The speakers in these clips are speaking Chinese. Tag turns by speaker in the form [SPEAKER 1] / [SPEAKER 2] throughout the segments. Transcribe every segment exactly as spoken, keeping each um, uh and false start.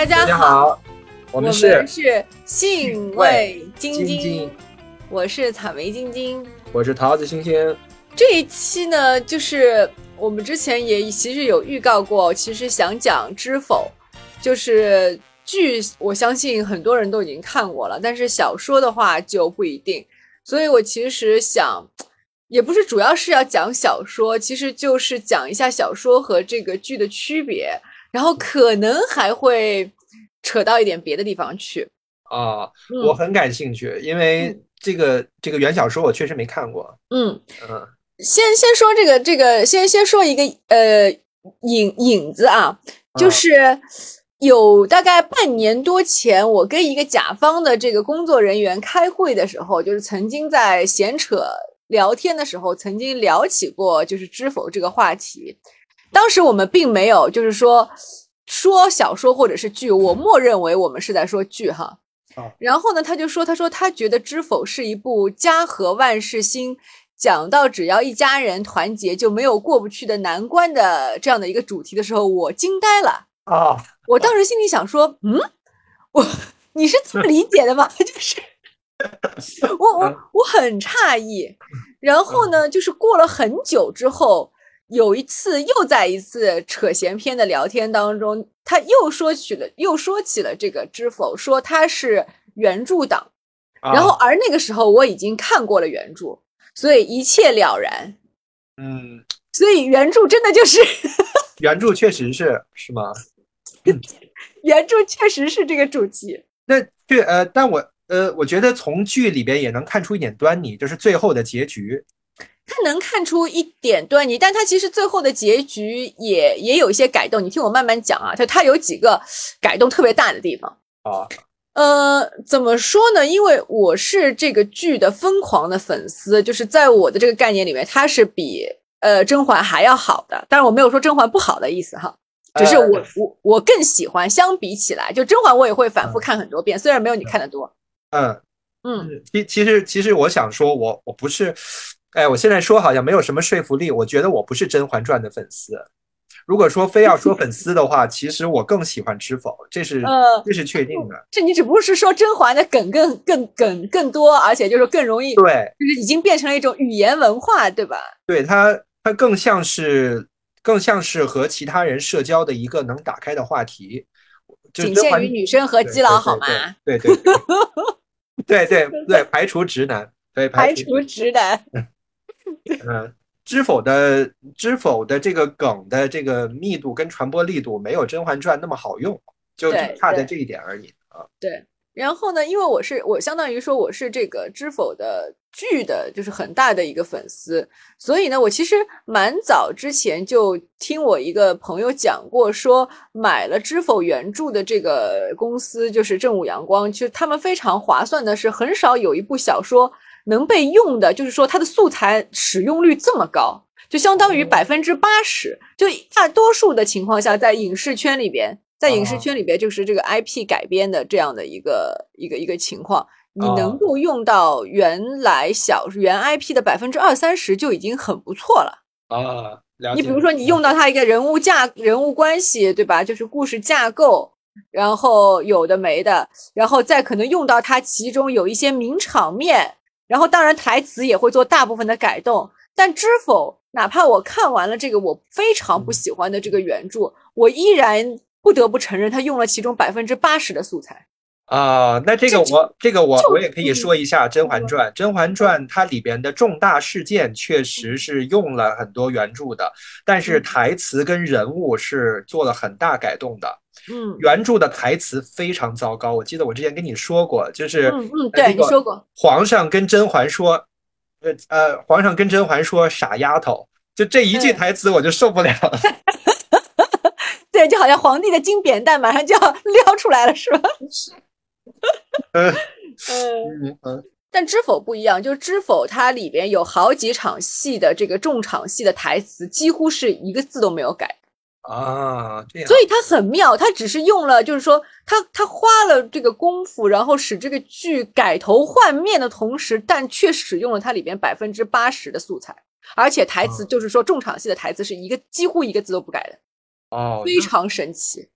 [SPEAKER 1] 大家好，
[SPEAKER 2] 大家好，我们是
[SPEAKER 1] 我们是兴味晶晶，
[SPEAKER 2] 晶晶
[SPEAKER 1] 我是草莓晶晶，
[SPEAKER 2] 我是桃子星星。
[SPEAKER 1] 这一期呢，就是我们之前也其实有预告过，其实想讲《知否》，就是剧，我相信很多人都已经看过了，但是小说的话就不一定。所以我其实想，也不是主要是要讲小说，其实就是讲一下小说和这个剧的区别，然后可能还会扯到一点别的地方去。
[SPEAKER 2] 啊、
[SPEAKER 1] 嗯、
[SPEAKER 2] 我很感兴趣，因为这个、嗯、这个原小说我确实没看过。
[SPEAKER 1] 嗯
[SPEAKER 2] 嗯，
[SPEAKER 1] 先先说这个这个，先先说一个呃引引子啊，就是有大概半年多前，我跟一个甲方的这个工作人员开会的时候，就是曾经在闲扯聊天的时候，曾经聊起过就是知否这个话题。当时我们并没有就是说说小说或者是剧，我默认为我们是在说剧哈。然后呢，他就说，他说他觉得《知否》是一部家和万事兴，讲到只要一家人团结就没有过不去的难关的这样的一个主题的时候，我惊呆了
[SPEAKER 2] 啊！
[SPEAKER 1] 我当时心里想说，嗯，我你是这么理解的吗？就是我我我很诧异。然后呢，就是过了很久之后，有一次又在一次扯闲篇的聊天当中，他又说起了又说起了这个《知否》，说他是原著党，然后而那个时候我已经看过了原著，所以一切了然。
[SPEAKER 2] 嗯，
[SPEAKER 1] 所以原著真的就是
[SPEAKER 2] 原著确实是是吗？
[SPEAKER 1] 原著确实是这个主题。
[SPEAKER 2] 那剧呃，但我呃，我觉得从剧里边也能看出一点端倪，就是最后的结局。
[SPEAKER 1] 他能看出一点端倪，但他其实最后的结局也也有一些改动。你听我慢慢讲啊，就他有几个改动特别大的地方
[SPEAKER 2] 啊。
[SPEAKER 1] 呃，怎么说呢？因为我是这个剧的疯狂的粉丝，就是在我的这个概念里面，它是比呃甄嬛还要好的。当然我没有说甄嬛不好的意思哈，只是我、呃、我我更喜欢。相比起来，就甄嬛我也会反复看很多遍，嗯、虽然没有你看的多。
[SPEAKER 2] 嗯
[SPEAKER 1] 嗯，
[SPEAKER 2] 其其实其实我想说，我我不是。哎，我现在说好像没有什么说服力。我觉得我不是《甄嬛传》的粉丝。如果说非要说粉丝的话，其实我更喜欢《知否》，这是、呃、这是确定的。
[SPEAKER 1] 这你只不过是说甄嬛的梗更更梗更多，而且就是更容易，
[SPEAKER 2] 对，
[SPEAKER 1] 就是已经变成了一种语言文化，对吧？
[SPEAKER 2] 对，它它更像是更像是和其他人社交的一个能打开的话题，就
[SPEAKER 1] 仅限于女生和基佬，好吗？
[SPEAKER 2] 对对对对对对，排除直男。对，
[SPEAKER 1] 排除直男。
[SPEAKER 2] 嗯，知否的知否的这个梗的这个密度跟传播力度没有《甄嬛传》那么好用，就差在这一点而已啊。
[SPEAKER 1] 对，然后呢，因为我是我相当于说我是这个知否的剧的，就是很大的一个粉丝，所以呢，我其实蛮早之前就听我一个朋友讲过，说买了知否原著的这个公司就是正午阳光，就他们非常划算的是，很少有一部小说能被用的，就是说它的素材使用率这么高，就相当于百分之八十。就大多数的情况下，在影视圈里边，在影视圈里边，就是这个 I P 改编的这样的一个一个一个情况，你能够用到原来小原 I P 的百分之二三十就已经很不错了
[SPEAKER 2] 啊。了解。
[SPEAKER 1] 你比如说，你用到它一个人物架、人物关系，对吧？就是故事架构。然后有的没的，然后再可能用到它其中有一些名场面。然后当然台词也会做大部分的改动，但知否哪怕我看完了这个我非常不喜欢的这个原著，我依然不得不承认他用了其中百分之八十的素材
[SPEAKER 2] 啊。那这个我这个我我也可以说一下《甄嬛传》。《甄嬛传》它里边的重大事件确实是用了很多原著的，但是台词跟人物是做了很大改动的。
[SPEAKER 1] 嗯，
[SPEAKER 2] 原著的台词非常糟糕，我记得我之前跟你说过，就是
[SPEAKER 1] 嗯嗯，对，你说过，
[SPEAKER 2] 皇上跟甄嬛说，呃呃，皇上跟甄嬛说傻丫头，就这一句台词我就受不了了。
[SPEAKER 1] 对，就好像皇帝的金扁担马上就要撩出来了，是吧？
[SPEAKER 2] 嗯
[SPEAKER 1] 嗯嗯。但知否不一样，就知否它里边有好几场戏的这个重场戏的台词，几乎是一个字都没有改。
[SPEAKER 2] 啊，这样，
[SPEAKER 1] 所以他很妙，他只是用了，就是说他他花了这个功夫，然后使这个剧改头换面的同时，但却使用了它里边百分之八十的素材，而且台词就是说重场戏的台词是一个几乎一个字都不改的，
[SPEAKER 2] 哦，
[SPEAKER 1] 非常神奇。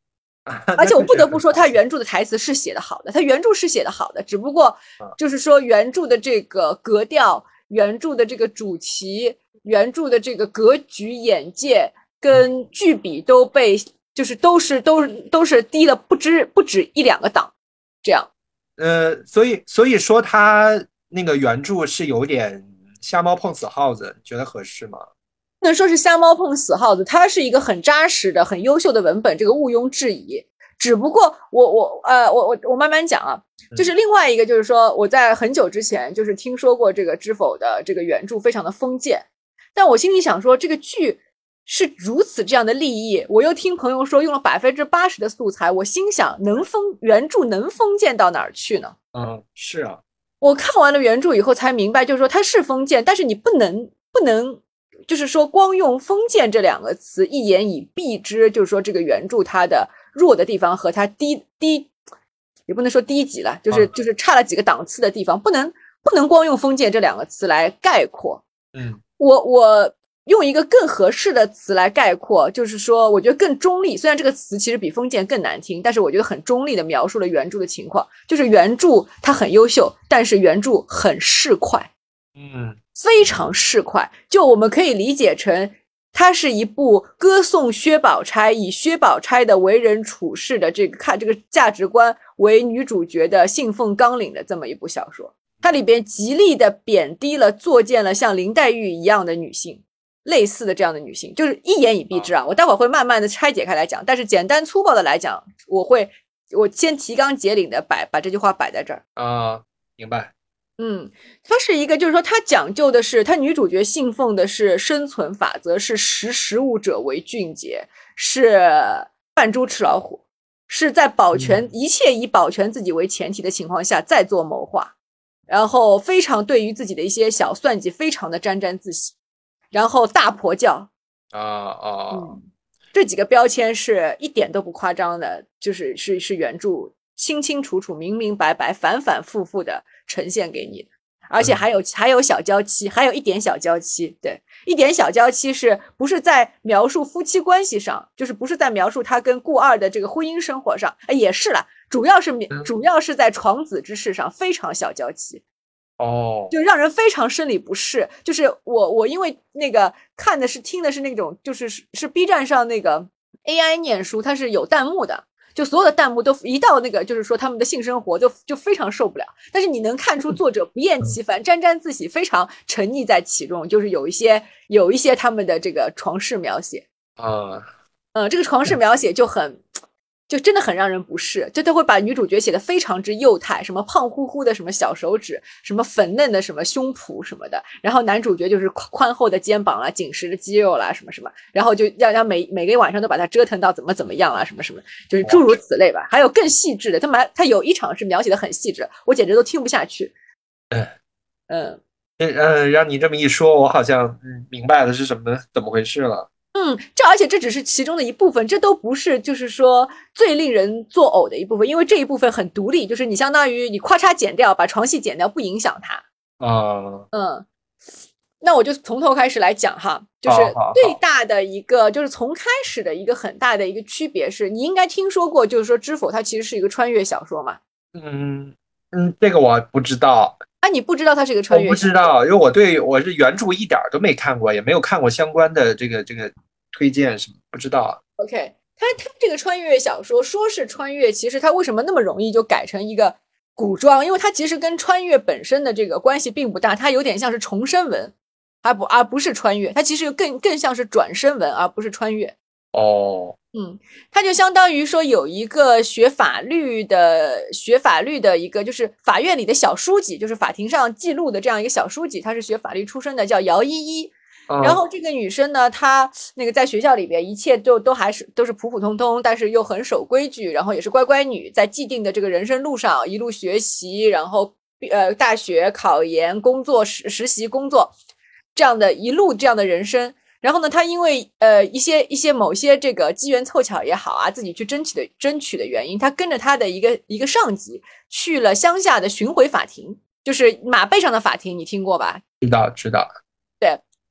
[SPEAKER 1] 而且我不得不说，他原著的台词是写的好的，他原著是写的好的，只不过就是说原著的这个格调、原著的这个主题、原著的这个格局、眼界跟剧比都被就是都是都都是低了不止不止一两个档，这样。
[SPEAKER 2] 呃，所以所以说他那个原著是有点瞎猫碰死耗子，你觉得合适吗？
[SPEAKER 1] 不能说是瞎猫碰死耗子，它是一个很扎实的、很优秀的文本，这个毋庸置疑。只不过我我呃我我我慢慢讲啊，就是另外一个就是说，我在很久之前就是听说过这个知否的这个原著非常的封建，但我心里想说，这个剧是如此这样的立意，我又听朋友说用了百分之八十的素材，我心想能封原著能封建到哪儿去呢？
[SPEAKER 2] 嗯，是啊，
[SPEAKER 1] 我看完了原著以后才明白，就是说它是封建，但是你不能不能。就是说，光用封建这两个词一言以蔽之，就是说这个原著它的弱的地方和它低低，也不能说低级了，就是就是差了几个档次的地方，不能不能光用封建这两个词来概括。
[SPEAKER 2] 嗯，
[SPEAKER 1] 我我用一个更合适的词来概括，就是说，我觉得更中立。虽然这个词其实比封建更难听，但是我觉得很中立的描述了原著的情况，就是原著它很优秀，但是原著很市侩。
[SPEAKER 2] 嗯。
[SPEAKER 1] 非常市侩，就我们可以理解成，它是一部歌颂薛宝钗，以薛宝钗的为人处事的这个看这个价值观为女主角的信奉纲领的这么一部小说。它里边极力的贬低了作践了像林黛玉一样的女性，类似的这样的女性，就是一言以蔽之啊。我待会儿会慢慢的拆解开来讲，但是简单粗暴的来讲，我会我先提纲挈领的摆把这句话摆在这儿
[SPEAKER 2] 啊，明白。
[SPEAKER 1] 嗯，它是一个，就是说，它讲究的是，它女主角信奉的是生存法则，是识时务者为俊杰，是扮猪吃老虎，是在保全、嗯、一切以保全自己为前提的情况下再做谋划，然后非常对于自己的一些小算计非常的沾沾自喜，然后大婆教
[SPEAKER 2] 啊啊、
[SPEAKER 1] 嗯，这几个标签是一点都不夸张的，就是是是原著清清楚楚、明明白白、反反复复的呈现给你的，而且还有、嗯、还有小娇妻，还有一点小娇妻，对，一点小娇妻是不是在描述夫妻关系上，就是不是在描述他跟顾二的这个婚姻生活上，哎，也是啦，主要是主要是在床子之事上非常小娇妻。
[SPEAKER 2] 哦，
[SPEAKER 1] 就让人非常生理不适。就是我我因为那个看的是听的是那种就是是 B 站上那个 A I 念书，它是有弹幕的。就所有的弹幕都一到那个，就是说他们的性生活就就非常受不了，但是你能看出作者不厌其烦、沾沾自喜，非常沉溺在其中，就是有一些有一些他们的这个床事描写
[SPEAKER 2] 啊，
[SPEAKER 1] 嗯，这个床事描写就很。就真的很让人不适，就他会把女主角写得非常之幼态，什么胖乎乎的什么小手指，什么粉嫩的什么胸脯什么的，然后男主角就是宽厚的肩膀啦，紧实的肌肉啦，什么什么，然后就要让每每个晚上都把他折腾到怎么怎么样啦，什么什么，就是诸如此类吧。还有更细致的，他蛮他有一场是描写的很细致，我简直都听不下去。
[SPEAKER 2] 嗯
[SPEAKER 1] 嗯
[SPEAKER 2] 嗯，让你这么一说，我好像明白了是什么怎么回事了。
[SPEAKER 1] 嗯，这而且这只是其中的一部分，这都不是就是说最令人作呕的一部分，因为这一部分很独立，就是你相当于你咔嚓剪掉，把床戏剪掉，不影响它。
[SPEAKER 2] 啊，
[SPEAKER 1] 嗯，那我就从头开始来讲哈，就是最大的一个，就是从开始的一个很大的一个区别是，你应该听说过，就是说《知否》它其实是一个穿越小说嘛。
[SPEAKER 2] 嗯嗯，这个我不知道。
[SPEAKER 1] 啊，你不知道它是一个穿越？
[SPEAKER 2] 我不知道，因为我对我是原著一点都没看过，也没有看过相关的这个这个推荐什么，不知道。
[SPEAKER 1] OK， 它它这个穿越小说说是穿越，其实它为什么那么容易就改成一个古装？因为它其实跟穿越本身的这个关系并不大，它有点像是重生文，而不而不是穿越，它其实更更像是转生文，而不是穿越。
[SPEAKER 2] 哦，
[SPEAKER 1] 嗯，它就相当于说有一个学法律的学法律的一个就是法院里的小书记，就是法庭上记录的这样一个小书记，他是学法律出身的，叫姚依依。然后这个女生呢，她那个在学校里边一切都都还是都是普普通通，但是又很守规矩，然后也是乖乖女，在既定的这个人生路上一路学习，然后呃大学考研、工作实实习工作这样的一路这样的人生。然后呢，他因为呃一些一些某些这个机缘凑巧也好啊，自己去争取的争取的原因，他跟着他的一个一个上级去了乡下的巡回法庭，就是马背上的法庭，你听过吧？
[SPEAKER 2] 知道知道。
[SPEAKER 1] 对，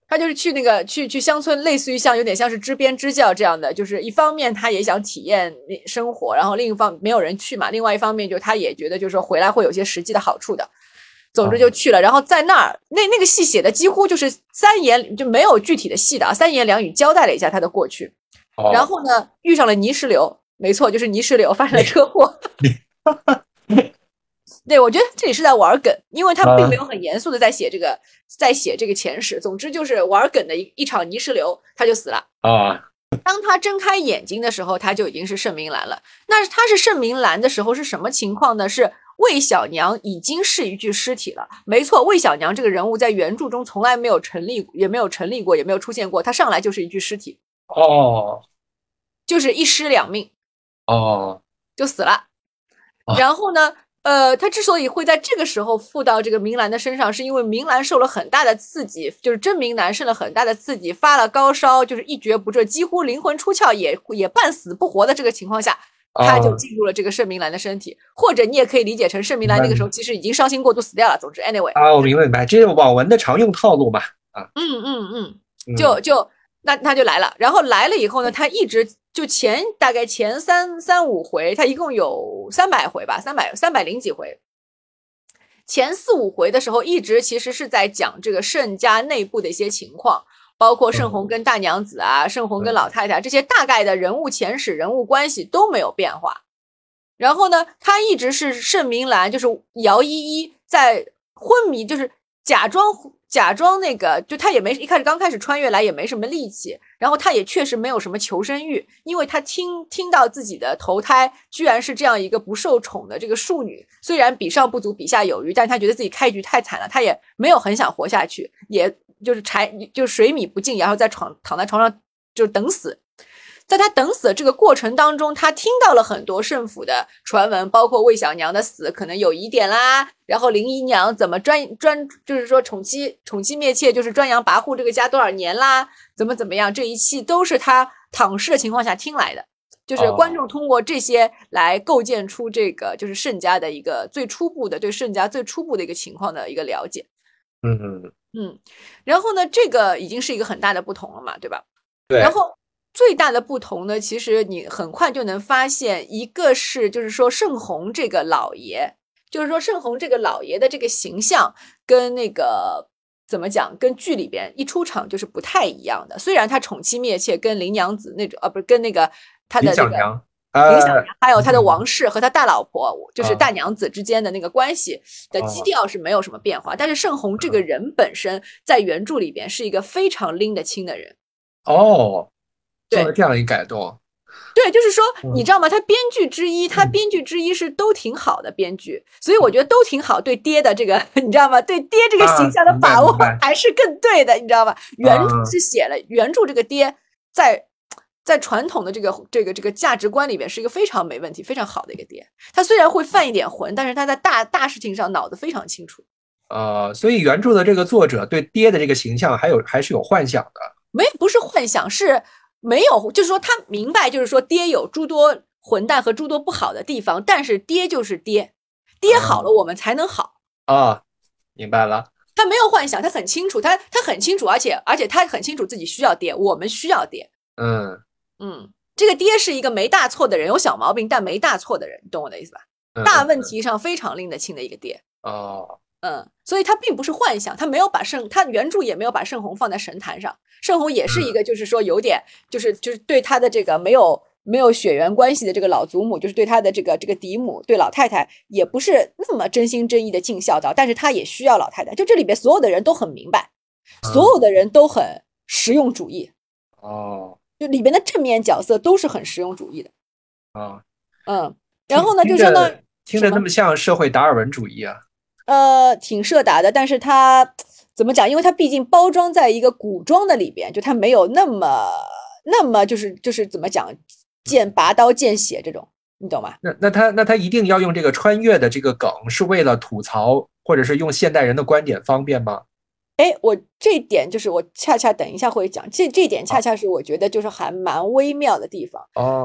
[SPEAKER 1] 他就是去那个去去乡村，类似于像有点像是支边支教这样的，就是一方面他也想体验生活，然后另一方没有人去嘛，另外一方面就他也觉得就是说回来会有些实际的好处的。总之就去了，然后在那儿那那个戏写的几乎就是三言就没有具体的戏的啊，三言两语交代了一下他的过去。
[SPEAKER 2] 哦、
[SPEAKER 1] 然后呢遇上了泥石流，没错，就是泥石流发生了车祸。对，我觉得这里是在玩梗，因为他并没有很严肃的在写这个，在写这个前史。总之就是玩梗的一一场泥石流，他就死了
[SPEAKER 2] 啊。
[SPEAKER 1] 当他睁开眼睛的时候，他就已经是盛明兰了。那他是盛明兰的时候是什么情况呢？是魏小娘已经是一具尸体了。没错，魏小娘这个人物在原著中从来没有成立，也没有成立过，也没有出现过。他上来就是一具尸体，
[SPEAKER 2] 哦，
[SPEAKER 1] 就是一尸两命，
[SPEAKER 2] 哦，
[SPEAKER 1] 就死了。然后呢？呃，他之所以会在这个时候附到这个明兰的身上，是因为明兰受了很大的刺激，就是真明兰受了很大的刺激，发了高烧，就是一蹶不振，几乎灵魂出窍，也也半死不活的这个情况下，他就进入了这个盛明兰的身体，啊、或者你也可以理解成盛明兰那个时候其实已经伤心过度死掉了。总之 ，anyway
[SPEAKER 2] 啊，我明白明白，这是网文的常用套路嘛。啊，
[SPEAKER 1] 嗯嗯嗯，就就那他就来了，然后来了以后呢，他一直。就前大概前三三五回，他一共有三百回吧，三百三百零几回。前四五回的时候，一直其实是在讲这个盛家内部的一些情况，包括盛红跟大娘子啊，盛红跟老太太这些大概的人物前史、人物关系都没有变化。然后呢，他一直是盛明兰，就是姚依依在昏迷，就是假装。假装那个，就他也没一开始刚开始穿越来也没什么力气，然后他也确实没有什么求生欲，因为他听听到自己的投胎居然是这样一个不受宠的这个庶女，虽然比上不足比下有余，但他觉得自己开局太惨了，他也没有很想活下去，也就是柴就是水米不进，然后在床躺在床上就等死。在他等死的这个过程当中，他听到了很多盛府的传闻，包括魏小娘的死可能有疑点啦，然后林姨娘怎么专专就是说宠妻宠妻灭妾，就是专杨跋扈这个家多少年啦，怎么怎么样，这一气都是他躺尸的情况下听来的，就是观众通过这些来构建出这个就是盛家的一个最初步的对盛家最初步的一个情况的一个了解。
[SPEAKER 2] 嗯嗯
[SPEAKER 1] 嗯，然后呢，这个已经是一个很大的不同了嘛，对吧？
[SPEAKER 2] 对，
[SPEAKER 1] 然后。最大的不同呢，其实你很快就能发现，一个是就是说盛红这个老爷，就是说盛红这个老爷的这个形象跟那个怎么讲，跟剧里边一出场就是不太一样的。虽然他宠妻灭妾，跟林娘子那种啊，不是跟那个他的那个林小娘，还有他的王氏和他大老婆，就是大娘子之间的那个关系的基调是没有什么变化。但是盛红这个人本身在原著里边是一个非常拎得清的人。
[SPEAKER 2] 哦。做了这样一改动，
[SPEAKER 1] 对，就是说，你知道吗？他编剧之一，他编剧之一是都挺好的编剧，所以我觉得都挺好。对爹的这个，你知道吗？对爹这个形象的把握还是更对的，你知道吗？原著是写了，原著这个爹在在传统的这个这个这个价值观里面是一个非常没问题、非常好的一个爹。他虽然会犯一点浑，但是他在大大事情上脑子非常清楚。
[SPEAKER 2] 呃，所以原著的这个作者对爹的这个形象还有还是有幻想的，
[SPEAKER 1] 没不是幻想是。没有，就是说他明白，就是说爹有诸多混蛋和诸多不好的地方，但是爹就是爹，爹好了我们才能好
[SPEAKER 2] 啊、哦，明白了。
[SPEAKER 1] 他没有幻想，他很清楚，他他很清楚，而且而且他很清楚自己需要爹，我们需要爹。
[SPEAKER 2] 嗯
[SPEAKER 1] 嗯，这个爹是一个没大错的人，有小毛病但没大错的人，你懂我的意思吧？
[SPEAKER 2] 嗯、
[SPEAKER 1] 大问题上非常拎得清的一个爹。
[SPEAKER 2] 哦。
[SPEAKER 1] 嗯，所以他并不是幻想，他没有把盛，他原著也没有把盛红放在神坛上。盛红也是一个，就是说有点，就是就是对他的这个没有没有血缘关系的这个老祖母，就是对他的这个这个嫡母，对老太太也不是那么真心真意的尽孝道，但是他也需要老太太。就这里边所有的人都很明白，所有的人都很实用主义。
[SPEAKER 2] 哦，
[SPEAKER 1] 就里边的正面角色都是很实用主义的。
[SPEAKER 2] 啊，
[SPEAKER 1] 嗯，然后呢，就相当于
[SPEAKER 2] 听着那么像社会达尔文主义啊。
[SPEAKER 1] 呃，挺社达的，但是它怎么讲？因为它毕竟包装在一个古装的里边，就它没有那么那么就是就是怎么讲，见拔刀见血这种，你懂吗？
[SPEAKER 2] 那那他那他一定要用这个穿越的这个梗，是为了吐槽，或者是用现代人的观点方便吗？
[SPEAKER 1] 哎，我这一点就是我恰恰等一下会讲，这这点恰恰是我觉得就是还蛮微妙的地方。
[SPEAKER 2] 哦，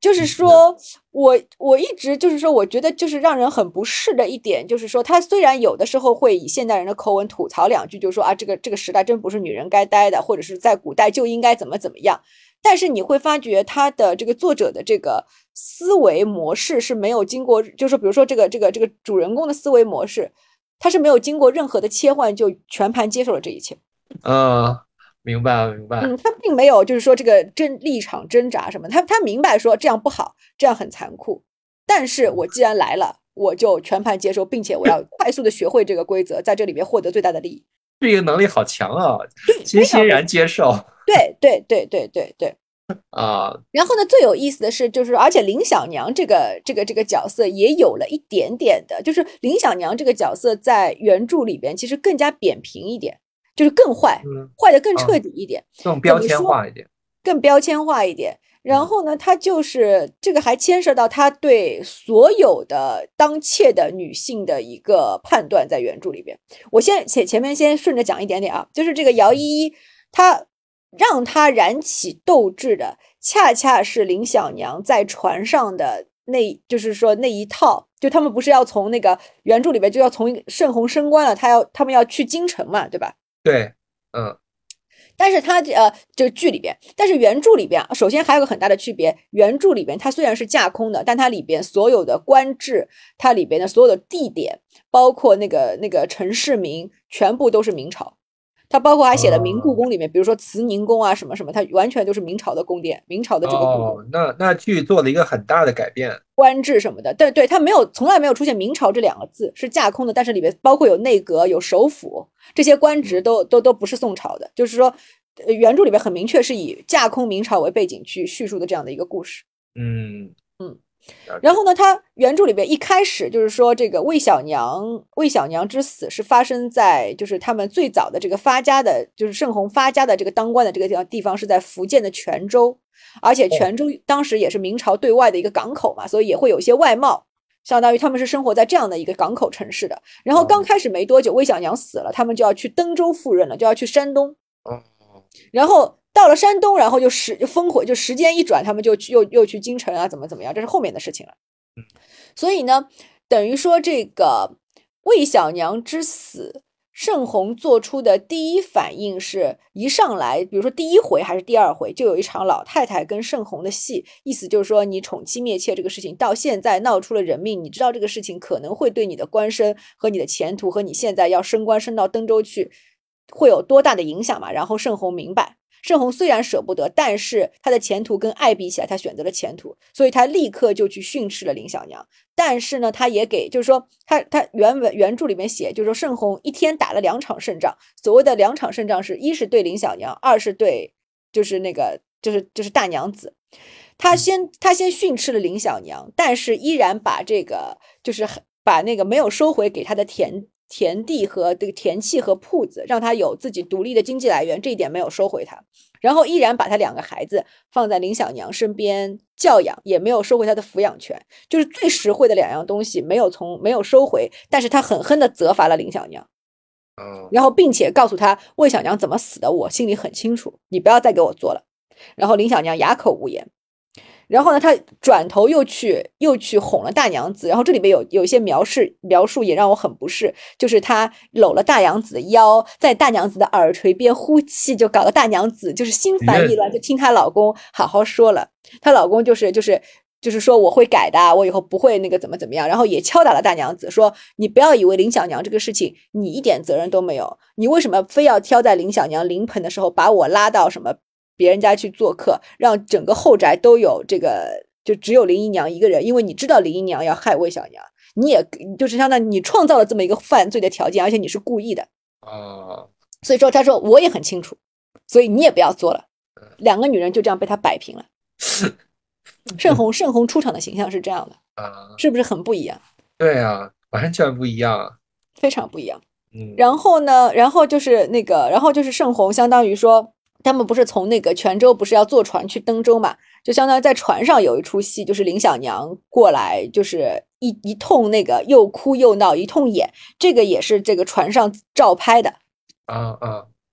[SPEAKER 1] 就是说我我一直就是说，我觉得就是让人很不适的一点，就是说他虽然有的时候会以现代人的口吻吐槽两句，就是说啊，这个这个时代真不是女人该待的，或者是在古代就应该怎么怎么样，但是你会发觉他的这个作者的这个思维模式是没有经过，就是比如说这个这个这个主人公的思维模式，他是没有经过任何的切换就全盘接受了这一切。
[SPEAKER 2] 嗯，明白明白。
[SPEAKER 1] 嗯，他并没有就是说这个真立场挣扎什么，他他明白说这样不好，这样很残酷，但是我既然来了，我就全盘接受，并且我要快速的学会这个规则，在这里面获得最大的利益。
[SPEAKER 2] 这个能力好强啊，
[SPEAKER 1] 对，
[SPEAKER 2] 欣欣然接受。
[SPEAKER 1] 对对对对对对。
[SPEAKER 2] 啊，
[SPEAKER 1] 然后呢，最有意思的是，就是而且林小娘这个这个这个角色也有了一点点的，就是林小娘这个角色在原著里边其实更加扁平一点，就是更坏，
[SPEAKER 2] 嗯，
[SPEAKER 1] 坏的更彻底一点，
[SPEAKER 2] 更标签化一点，
[SPEAKER 1] 更标签化一点。然后呢，他就是这个还牵涉到他对所有的当切的女性的一个判断，在原著里边。我先前前面先顺着讲一点点啊，就是这个姚依依，她让她燃起斗志的，恰恰是林小娘在船上的那，就是说那一套，就他们不是要从那个原著里边就要从盛虹升官了，他要他们要去京城嘛，对吧？
[SPEAKER 2] 对，嗯。
[SPEAKER 1] 但是它呃，就剧里边，但是原著里边，首先还有个很大的区别，原著里边它虽然是架空的，但它里边所有的官制，它里边的所有的地点，包括那个那个陈世民，全部都是明朝。它包括还写了明故宫里面，比如说慈宁宫啊什么什么，它完全都是明朝的宫殿，明朝的这个故宫。
[SPEAKER 2] 哦，那那剧做了一个很大的改变，
[SPEAKER 1] 官制什么的，对对，它没有从来没有出现明朝这两个字，是架空的，但是里面包括有内阁、有首辅，这些官职都都都不是宋朝的，就是说，原著里边很明确是以架空明朝为背景去叙述的这样的一个故事。
[SPEAKER 2] 嗯
[SPEAKER 1] 嗯。然后呢，他原著里边一开始就是说，这个魏小娘魏小娘之死是发生在就是他们最早的这个发家的，就是盛虹发家的这个当官的这个地方是在福建的泉州，而且泉州当时也是明朝对外的一个港口嘛，所以也会有一些外贸，相当于他们是生活在这样的一个港口城市的。然后刚开始没多久，魏小娘死了，他们就要去登州赴任了，就要去山东。然后到了山东，然后就时烽火，就时间一转，他们就去又又去京城啊，怎么怎么样，这是后面的事情了。所以呢，等于说这个魏小娘之死，盛虹做出的第一反应是一上来，比如说第一回还是第二回，就有一场老太太跟盛虹的戏，意思就是说你宠妻灭妾这个事情到现在闹出了人命，你知道这个事情可能会对你的官身和你的前途和你现在要升官升到登州去会有多大的影响嘛？然后盛虹明白。盛虹虽然舍不得，但是他的前途跟爱比起来，他选择了前途，所以他立刻就去训斥了林小娘。但是呢，他也给，就是说他他原文原著里面写，就是说盛虹一天打了两场胜仗。所谓的两场胜仗是，一是对林小娘，二是对就是那个就是就是大娘子。他先他先训斥了林小娘，但是依然把这个就是把那个没有收回给他的田。田地和这个田契和铺子，让他有自己独立的经济来源，这一点没有收回他。然后依然把他两个孩子放在林小娘身边教养，也没有收回他的抚养权。就是最实惠的两样东西没有从没有收回，但是他狠狠地责罚了林小娘。然后并且告诉他魏小娘怎么死的，我心里很清楚，你不要再给我做了。然后林小娘哑口无言。然后呢，他转头又去又去哄了大娘子，然后这里边有有一些描述描述也让我很不适，就是他搂了大娘子的腰，在大娘子的耳垂边呼气，就搞得大娘子就是心烦意乱，就听她老公好好说了，她老公就是就是就是说我会改的，我以后不会那个怎么怎么样，然后也敲打了大娘子，说你不要以为林小娘这个事情你一点责任都没有，你为什么非要挑在林小娘临盆的时候把我拉到什么别人家去做客，让整个后宅都有这个，就只有林姨娘一个人，因为你知道林姨娘要害魏小娘，你也就是相当于你创造了这么一个犯罪的条件，而且你是故意的啊。所以说他说我也很清楚，所以你也不要做了。两个女人就这样被他摆平了。盛虹盛虹出场的形象是这样的啊，是不是很不一样？
[SPEAKER 2] 对啊，完全不一样，
[SPEAKER 1] 非常不一样。嗯，然后呢，然后就是那个，然后就是盛虹相当于说。他们不是从那个泉州不是要坐船去登州嘛，就相当于在船上有一出戏，就是林小娘过来就是一一通那个又哭又闹一通演，这个也是这个船上照拍的
[SPEAKER 2] 啊啊。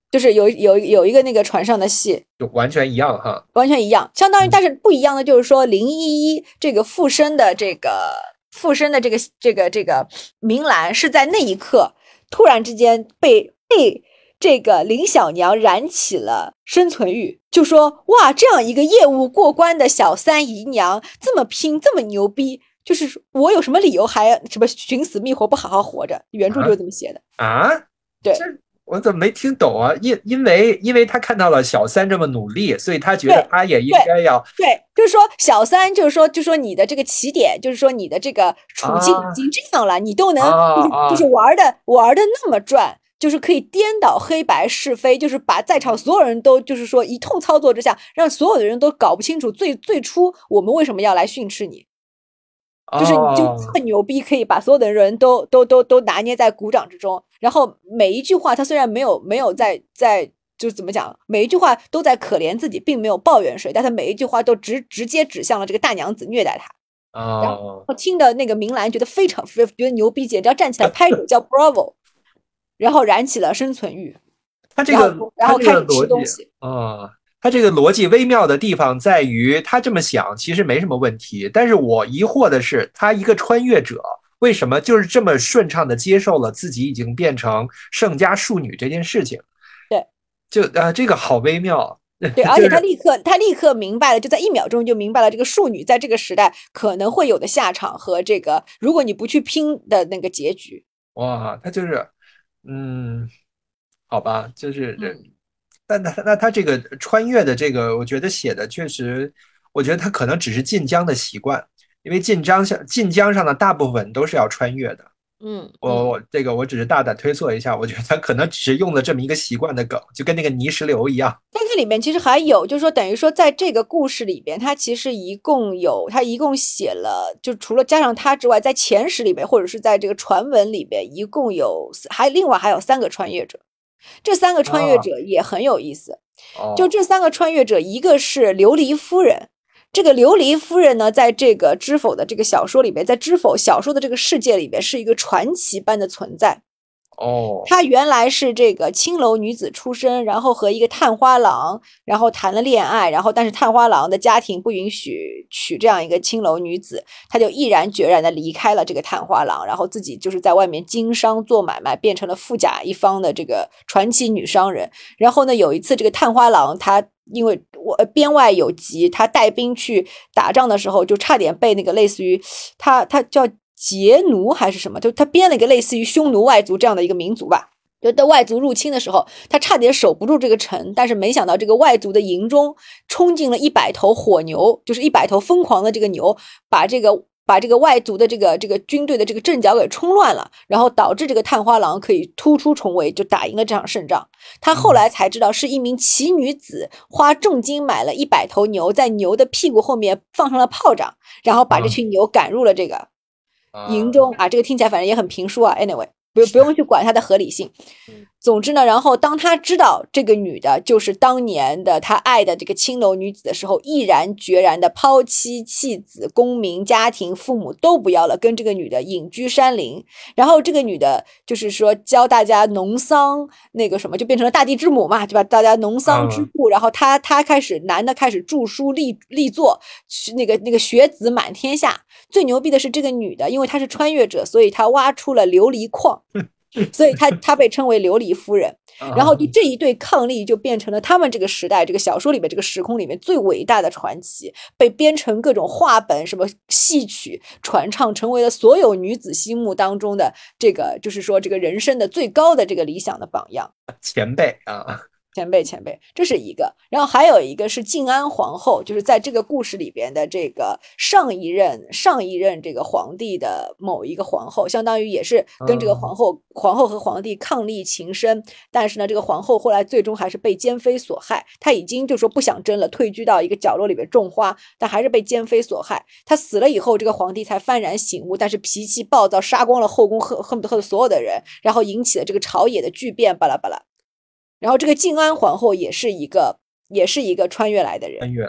[SPEAKER 1] 就是有有有一个那个船上的戏，
[SPEAKER 2] 就完全一样哈，
[SPEAKER 1] 完全一样，相当于，但是不一样的就是说，零一一这个附身的这个附身的这个这个这个明兰是在那一刻突然之间被被这个林小娘燃起了生存欲，就说哇，这样一个业务过关的小三姨娘这么拼，这么牛逼。就是我有什么理由还什么寻死觅活不好好活着？原著就是这么写的
[SPEAKER 2] 啊？
[SPEAKER 1] 对，
[SPEAKER 2] 这我怎么没听懂啊？因因为因为他看到了小三这么努力，所以他觉得他也应该要
[SPEAKER 1] 对, 对, 对，就是说小三，就是说，就是说你的这个起点，就是说你的这个处境已经这样了，啊、你都能就是、啊、就是玩的玩的那么转，就是可以颠倒黑白是非，就是把在场所有人都就是说一通操作之下，让所有的人都搞不清楚最最初我们为什么要来训斥你。就是你就这么牛逼，可以把所有的人都都都都拿捏在鼓掌之中。然后每一句话，他虽然没有没有在在就怎么讲，每一句话都在可怜自己，并没有抱怨谁，但他每一句话都直直接指向了这个大娘子虐待他。
[SPEAKER 2] 哦，
[SPEAKER 1] 然后听的那个明兰觉得非常觉得牛逼，简直要站起来拍手叫 Bravo， 然后燃起了生存欲。
[SPEAKER 2] 他这个
[SPEAKER 1] 然后然后开始吃东西
[SPEAKER 2] 啊。他这个逻辑微妙的地方在于，他这么想其实没什么问题，但是我疑惑的是，他一个穿越者为什么就是这么顺畅的接受了自己已经变成圣家庶女这件事情？
[SPEAKER 1] 对，
[SPEAKER 2] 就啊、呃，这个好微妙。
[SPEAKER 1] 对，而且他立刻他立刻明白了，就在一秒钟就明白了这个庶女在这个时代可能会有的下场和这个如果你不去拼的那个结局。
[SPEAKER 2] 哇，他就是，嗯，好吧，就是这。
[SPEAKER 1] 嗯
[SPEAKER 2] 但他那他这个穿越的这个，我觉得写的确实，我觉得他可能只是晋江的习惯，因为晋江上晋江上的大部分都是要穿越的。
[SPEAKER 1] 嗯，
[SPEAKER 2] 我我这个我只是大胆推测一下，我觉得他可能只是用了这么一个习惯的梗，就跟那个泥石流一样。
[SPEAKER 1] 但这里面其实还有，就是说等于说在这个故事里边，他其实一共有他一共写了，就除了加上他之外，在前史里边或者是在这个传闻里边，一共有还另外还有三个穿越者。这三个穿越者也很有意思，
[SPEAKER 2] 哦、
[SPEAKER 1] 就这三个穿越者，一个是琉璃夫人。这个琉璃夫人呢，在这个知否的这个小说里边，在知否小说的这个世界里边，是一个传奇般的存在。
[SPEAKER 2] 哦，
[SPEAKER 1] 她原来是这个青楼女子出身，然后和一个探花郎，然后谈了恋爱，然后但是探花郎的家庭不允许娶这样一个青楼女子，她就毅然决然的离开了这个探花郎，然后自己就是在外面经商做买卖，变成了富甲一方的这个传奇女商人。然后呢，有一次这个探花郎他因为我边外有急，他带兵去打仗的时候，就差点被那个类似于他他叫羯奴还是什么，就他编了一个类似于匈奴外族这样的一个民族吧。就在外族入侵的时候，他差点守不住这个城，但是没想到这个外族的营中冲进了一百头火牛，就是一百头疯狂的这个牛，把这个把这个外族的这个这个军队的这个阵脚给冲乱了，然后导致这个探花郎可以突出重围，就打赢了这场胜仗。他后来才知道是一名奇女子花重金买了一百头牛，在牛的屁股后面放上了炮仗，然后把这群牛赶入了这个营中啊。这个听起来反正也很评书啊 anyway 不不用去管它的合理性。总之呢，然后当他知道这个女的就是当年的他爱的这个青楼女子的时候，毅然决然的抛妻弃子，功名家庭父母都不要了，跟这个女的隐居山林。然后这个女的就是说教大家农桑，那个什么就变成了大地之母嘛，对吧？大家农桑之父。然后他他开始男的开始著书立立作，那个那个学子满天下。最牛逼的是这个女的，因为她是穿越者，所以她挖出了琉璃矿。所以她她被称为琉璃夫人。然后就这一对伉俪就变成了他们这个时代这个小说里面这个时空里面最伟大的传奇，被编成各种话本什么戏曲传唱，成为了所有女子心目当中的这个就是说这个人生的最高的这个理想的榜样，
[SPEAKER 2] 前辈啊。
[SPEAKER 1] 前辈前辈，这是一个。然后还有一个是静安皇后，就是在这个故事里边的这个上一任上一任这个皇帝的某一个皇后，相当于也是跟这个皇后、嗯、皇后和皇帝伉俪情深。但是呢，这个皇后后来最终还是被奸妃所害，她已经就说不想争了，退居到一个角落里边种花，但还是被奸妃所害。她死了以后，这个皇帝才幡然醒悟，但是脾气暴躁，杀光了后宫恨恨不得所有的人，然后引起了这个朝野的巨变，巴拉巴拉。然后这个静安皇后也是一个，也是一个穿越来的人，
[SPEAKER 2] 穿越的。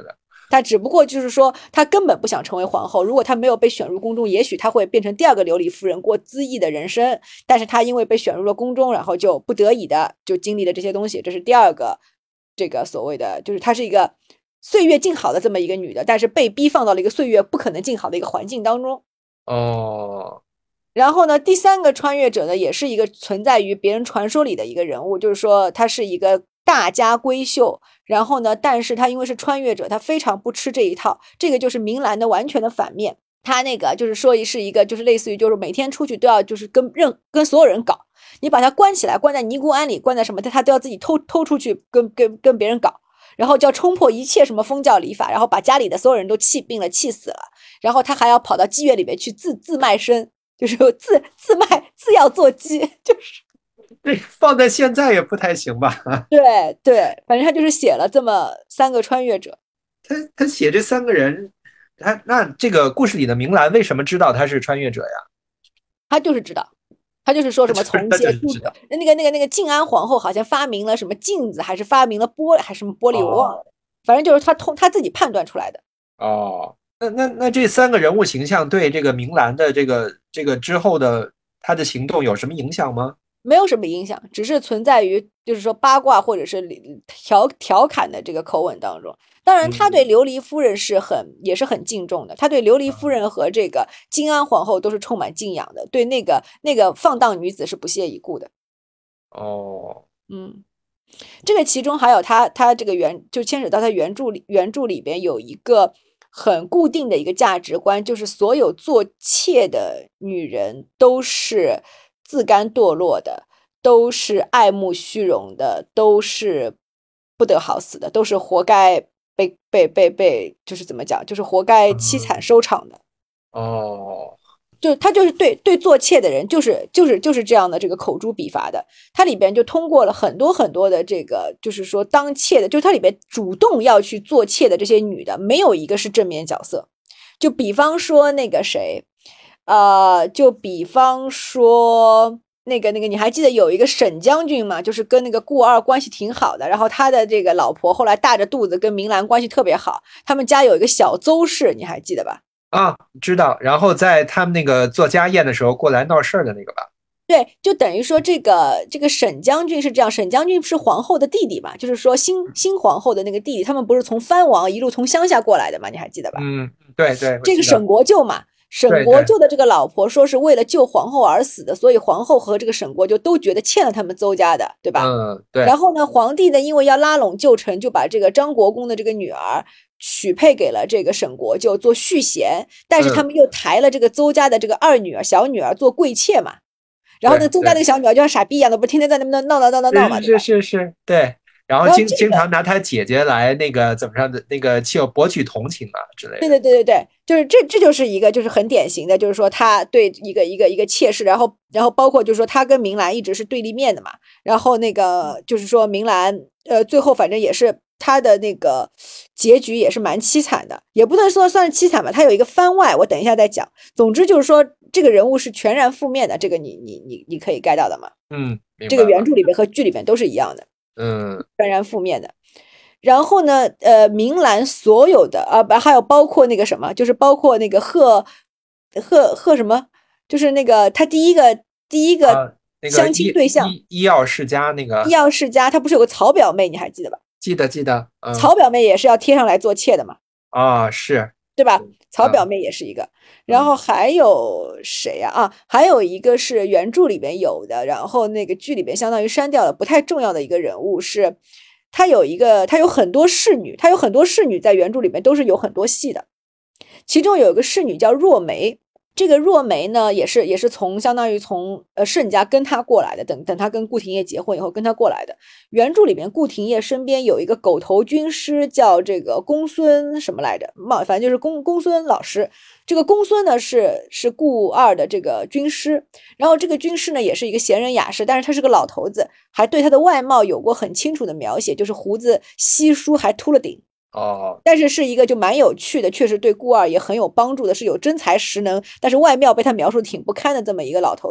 [SPEAKER 1] 他只不过就是说他根本不想成为皇后，如果他没有被选入宫中，也许他会变成第二个琉璃夫人，过恣意的人生，但是他因为被选入了宫中，然后就不得已的就经历了这些东西，这是第二个这个所谓的，就是她是一个岁月静好的这么一个女的，但是被逼放到了一个岁月不可能静好的一个环境当中。
[SPEAKER 2] 哦，
[SPEAKER 1] 然后呢，第三个穿越者呢，也是一个存在于别人传说里的一个人物，就是说他是一个大家闺秀，然后呢，但是他因为是穿越者，他非常不吃这一套，这个就是明兰的完全的反面。他那个就是说是一个就是类似于就是每天出去都要就是跟任跟所有人搞，你把他关起来，关在尼姑庵里，关在什么，他都要自己偷偷出去跟跟跟别人搞，然后就要冲破一切什么封教礼法，然后把家里的所有人都气病了，气死了，然后他还要跑到妓院里面去自自卖身，就是自自卖自要做鸡，就是
[SPEAKER 2] 这放在现在也不太行吧？
[SPEAKER 1] 对对，反正他就是写了这么三个穿越者。
[SPEAKER 2] 他他写这三个人，他那这个故事里的明兰为什么知道他是穿越者呀？
[SPEAKER 1] 他就是知道，他就是说什么从
[SPEAKER 2] 他就
[SPEAKER 1] 前
[SPEAKER 2] 是知道。
[SPEAKER 1] 那个那个那个静安皇后好像发明了什么镜子，还是发明了玻璃，还是什么玻璃，我忘了。
[SPEAKER 2] 哦
[SPEAKER 1] 反正就是他通他自己判断出来的。
[SPEAKER 2] 哦，那那那这三个人物形象对这个明兰的这个这个之后的他的行动有什么影响吗？
[SPEAKER 1] 没有什么影响，只是存在于就是说八卦或者是调调侃的这个口吻当中。当然，他对琉璃夫人是很也是很敬重的，他对琉璃夫人和这个金安皇后都是充满敬仰的，对那个那个放荡女子是不屑一顾的。
[SPEAKER 2] 哦，
[SPEAKER 1] 嗯，这个其中还有他他这个原就牵扯到他原著里原著里边有一个很固定的一个价值观，就是所有做妾的女人都是自甘堕落的，都是爱慕虚荣的，都是不得好死的，都是活该被被被被，就是怎么讲，就是活该凄惨收场的。
[SPEAKER 2] 哦，
[SPEAKER 1] 就他就是对对做妾的人，就是就是就是这样的这个口诛笔伐的。它里边就通过了很多很多的这个，就是说当妾的，就是它里边主动要去做妾的这些女的，没有一个是正面角色。就比方说那个谁。呃，就比方说那个那个，你还记得有一个沈将军吗？就是跟那个顾二关系挺好的，然后他的这个老婆后来大着肚子跟明兰关系特别好，他们家有一个小邹氏，你还记得吧？
[SPEAKER 2] 啊，知道。然后在他们那个做家宴的时候过来闹事儿的那个吧？
[SPEAKER 1] 对，就等于说这个这个沈将军是这样，沈将军是皇后的弟弟嘛，就是说新新皇后的那个弟弟，他们不是从藩王一路从乡下过来的嘛，你还记得吧？
[SPEAKER 2] 嗯，对对，
[SPEAKER 1] 这个沈国舅嘛。沈国舅的这个老婆说是为了救皇后而死的，所以皇后和这个沈国舅都觉得欠了他们邹家的，对吧？
[SPEAKER 2] 嗯，对。
[SPEAKER 1] 然后呢，皇帝呢，因为要拉拢旧臣，就把这个张国公的这个女儿许配给了这个沈国舅做续弦，但是他们又抬了这个邹家的这个二女儿、小女儿做贵妾嘛。然后那邹家那个小女儿就像傻逼一样的，不是天天在那边闹闹闹闹闹嘛？
[SPEAKER 2] 是是是，对。然后经经常拿他姐姐来那个怎么着的那个去博取同情啊之类的。
[SPEAKER 1] 对对对对对，就是这这就是一个就是很典型的，就是说他对一个一个一个妾室，然后然后包括就是说他跟明兰一直是对立面的嘛，然后那个就是说明兰呃最后反正也是他的那个结局也是蛮凄惨的，也不能说算是凄惨吧，他有一个番外，我等一下再讲。总之就是说这个人物是全然负面的，这个你你你你可以 get 到的嘛？
[SPEAKER 2] 嗯，
[SPEAKER 1] 这个原著里边和剧里边都是一样的。
[SPEAKER 2] 嗯，
[SPEAKER 1] 全然负面的。然后呢，呃，明兰所有的啊，不还有包括那个什么，就是包括那个贺贺贺什么，就是那个他第一个第一个相亲对象，
[SPEAKER 2] 啊那个、医医药世家那个
[SPEAKER 1] 医药世家，他不是有个曹表妹，你还记得吧？
[SPEAKER 2] 记得记得，嗯、
[SPEAKER 1] 曹表妹也是要贴上来做妾的嘛？
[SPEAKER 2] 啊，是
[SPEAKER 1] 对吧？曹表妹也是一个。嗯、然后还有谁呀、啊？啊，还有一个是原著里边有的，然后那个剧里边相当于删掉了，不太重要的一个人物是。他有一个，他有很多侍女，他有很多侍女在原著里面都是有很多戏的。其中有一个侍女叫若梅，这个若梅呢，也是也是从相当于从呃盛家跟他过来的，等等他跟顾廷烨结婚以后跟他过来的。原著里面顾廷烨身边有一个狗头军师，叫这个公孙什么来着？反正就是公公孙老师。这个公孙呢是是顾二的这个军师，然后这个军师呢也是一个闲人雅士，但是他是个老头子，还对他的外貌有过很清楚的描写，就是胡子稀疏还秃了顶。
[SPEAKER 2] 哦，
[SPEAKER 1] 但是是一个就蛮有趣的，确实对顾二也很有帮助的，是有真才实能，但是外貌被他描述的挺不堪的这么一个老头子。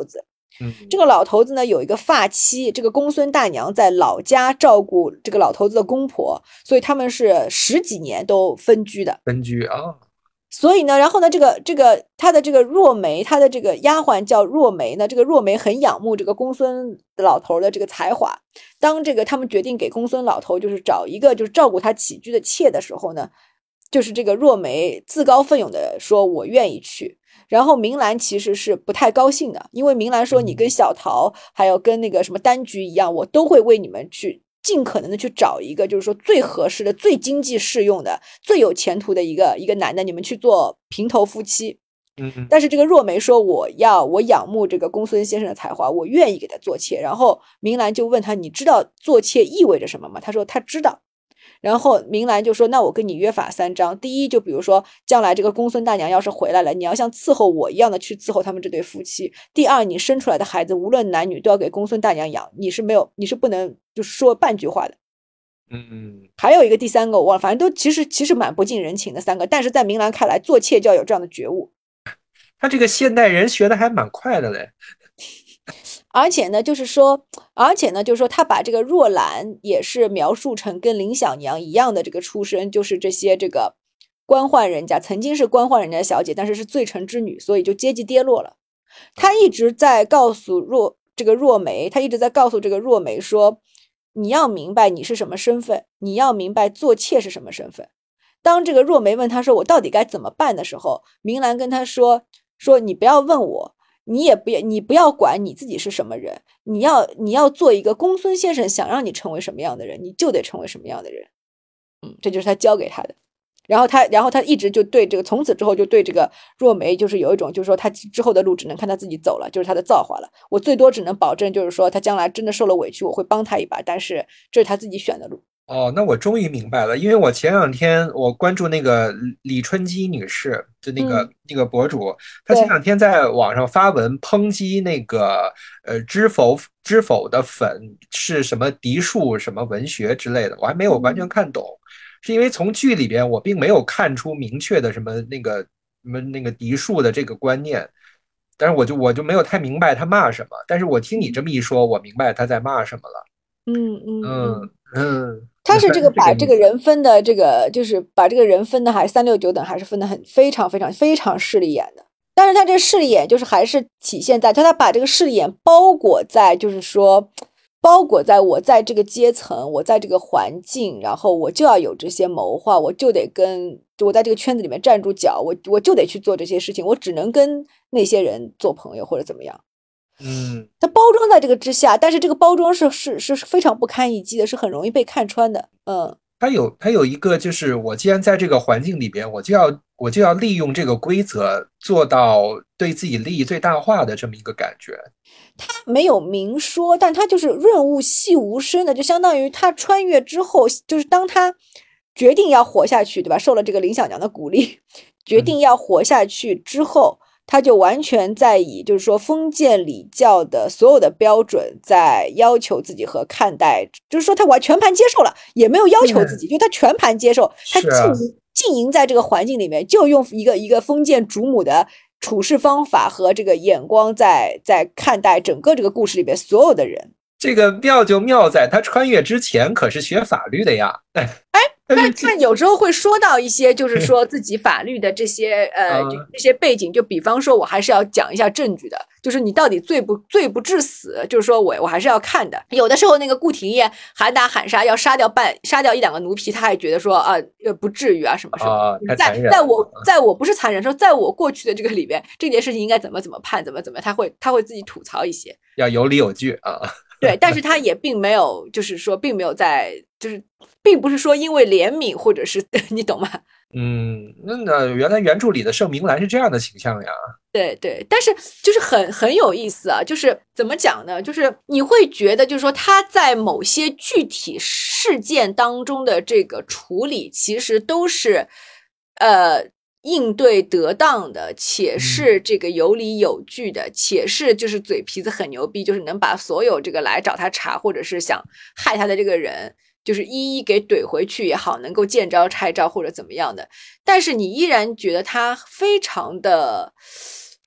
[SPEAKER 2] 嗯，
[SPEAKER 1] 这个老头子呢有一个发妻，这个公孙大娘在老家照顾这个老头子的公婆，所以他们是十几年都分居的。
[SPEAKER 2] 分居啊。
[SPEAKER 1] 所以呢，然后呢，这个这个他的这个若梅，他的这个丫鬟叫若梅呢，这个若梅很仰慕这个公孙老头的这个才华。当这个他们决定给公孙老头就是找一个就是照顾他起居的妾的时候呢，就是这个若梅自告奋勇的说我愿意去。然后明兰其实是不太高兴的，因为明兰说你跟小桃还有跟那个什么丹菊一样，我都会为你们去尽可能的去找一个就是说最合适的、最经济适用的、最有前途的一个一个男的，你们去做平头夫妻。
[SPEAKER 2] 嗯，
[SPEAKER 1] 但是这个若梅说我要我仰慕这个公孙先生的才华，我愿意给他做妾。然后明兰就问他，你知道做妾意味着什么吗？他说他知道。然后明兰就说那我跟你约法三章，第一就比如说将来这个公孙大娘要是回来了，你要像伺候我一样的去伺候他们这对夫妻。第二，你生出来的孩子无论男女都要给公孙大娘养，你是没有你是不能就是说半句话的。
[SPEAKER 2] 嗯，
[SPEAKER 1] 还有一个第三个我忘了，反正都其实其实蛮不近人情的三个，但是在明兰看来做妾就要有这样的觉悟。
[SPEAKER 2] 他这个现代人学的还蛮快的嘞。
[SPEAKER 1] 而且呢，就是说，而且呢，就是说，他把这个若兰也是描述成跟林小娘一样的这个出身，就是这些这个官宦人家，曾经是官宦人家的小姐，但是是罪臣之女，所以就阶级跌落了。他一直在告诉若这个若梅，他一直在告诉这个若梅说，你要明白你是什么身份，你要明白做妾是什么身份。当这个若梅问他说我到底该怎么办的时候，明兰跟他说说你不要问我。你也不要，你不要管你自己是什么人，你要你要做一个公孙先生想让你成为什么样的人，你就得成为什么样的人。嗯，这就是他教给他的。然后他，然后他一直就对这个，从此之后就对这个若梅，就是有一种，就是说他之后的路只能看他自己走了，就是他的造化了。我最多只能保证，就是说他将来真的受了委屈，我会帮他一把，但是这是他自己选的路。
[SPEAKER 2] 哦，那我终于明白了，因为我前两天我关注那个李春姬女士，就那个、
[SPEAKER 1] 嗯、
[SPEAKER 2] 那个博主，她前两天在网上发文抨击那个呃知否知否的粉是什么嫡庶什么文学之类的，我还没有完全看懂，是因为从剧里边我并没有看出明确的什么那个什么那个嫡庶的这个观念，但是我就我就没有太明白他骂什么，但是我听你这么一说，我明白他在骂什么了。
[SPEAKER 1] 嗯嗯
[SPEAKER 2] 嗯嗯。
[SPEAKER 1] 他是这个把这个
[SPEAKER 2] 这个
[SPEAKER 1] 人分的这个，就是把这个人分的还三六九等，还是分的很非常非常非常势利眼的。但是他这势利眼就是还是体现在他他把这个势利眼包裹在，就是说包裹在我在这个阶层，我在这个环境，然后我就要有这些谋划，我就得跟我在这个圈子里面站住脚，我我就得去做这些事情，我只能跟那些人做朋友或者怎么样。
[SPEAKER 2] 嗯，
[SPEAKER 1] 它包装在这个之下，但是这个包装是是是非常不堪一击的，是很容易被看穿的。嗯，
[SPEAKER 2] 它有它有一个就是我既然在这个环境里边，我就要我就要利用这个规则做到对自己利益最大化的这么一个感觉。
[SPEAKER 1] 他没有明说，但他就是润物细无声的，就相当于他穿越之后，就是当他决定要活下去，对吧？受了这个林小娘的鼓励，决定要活下去之后。嗯，他就完全在以就是说封建礼教的所有的标准在要求自己和看待，就是说他完全盘接受了，也没有要求自己，就他全盘接受，他浸浸淫在这个环境里面，就用一个一个封建主母的处事方法和这个眼光在在看待整个这个故事里边所有的人。
[SPEAKER 2] 这个妙就妙在他穿越之前可是学法律的呀。
[SPEAKER 1] 哎，但但有时候会说到一些，就是说自己法律的这些呃这些背景，就比方说，我还是要讲一下证据的，就是你到底罪不罪不至死，就是说我我还是要看的。有的时候那个顾廷烨喊打喊杀，要杀掉半杀掉一两个奴婢，他还觉得说啊呃不至于啊什么什么。
[SPEAKER 2] 啊，
[SPEAKER 1] 在在我在我不是残忍说，在我过去的这个里边，这件事情应该怎么怎么判，怎么怎么，他会他会自己吐槽一些，
[SPEAKER 2] 要有理有据啊。
[SPEAKER 1] 对，但是他也并没有，就是说，并没有在，就是并不是说因为怜悯或者是你懂吗？
[SPEAKER 2] 嗯，那那原来原著里的盛明兰是这样的形象呀。
[SPEAKER 1] 对对，但是就是很很有意思啊，就是怎么讲呢？就是你会觉得，就是说他在某些具体事件当中的这个处理，其实都是呃。应对得当的，且是这个有理有据的，且是就是嘴皮子很牛逼，就是能把所有这个来找他茬或者是想害他的这个人，就是一一给怼回去也好，能够见招拆招或者怎么样的。但是你依然觉得他非常的，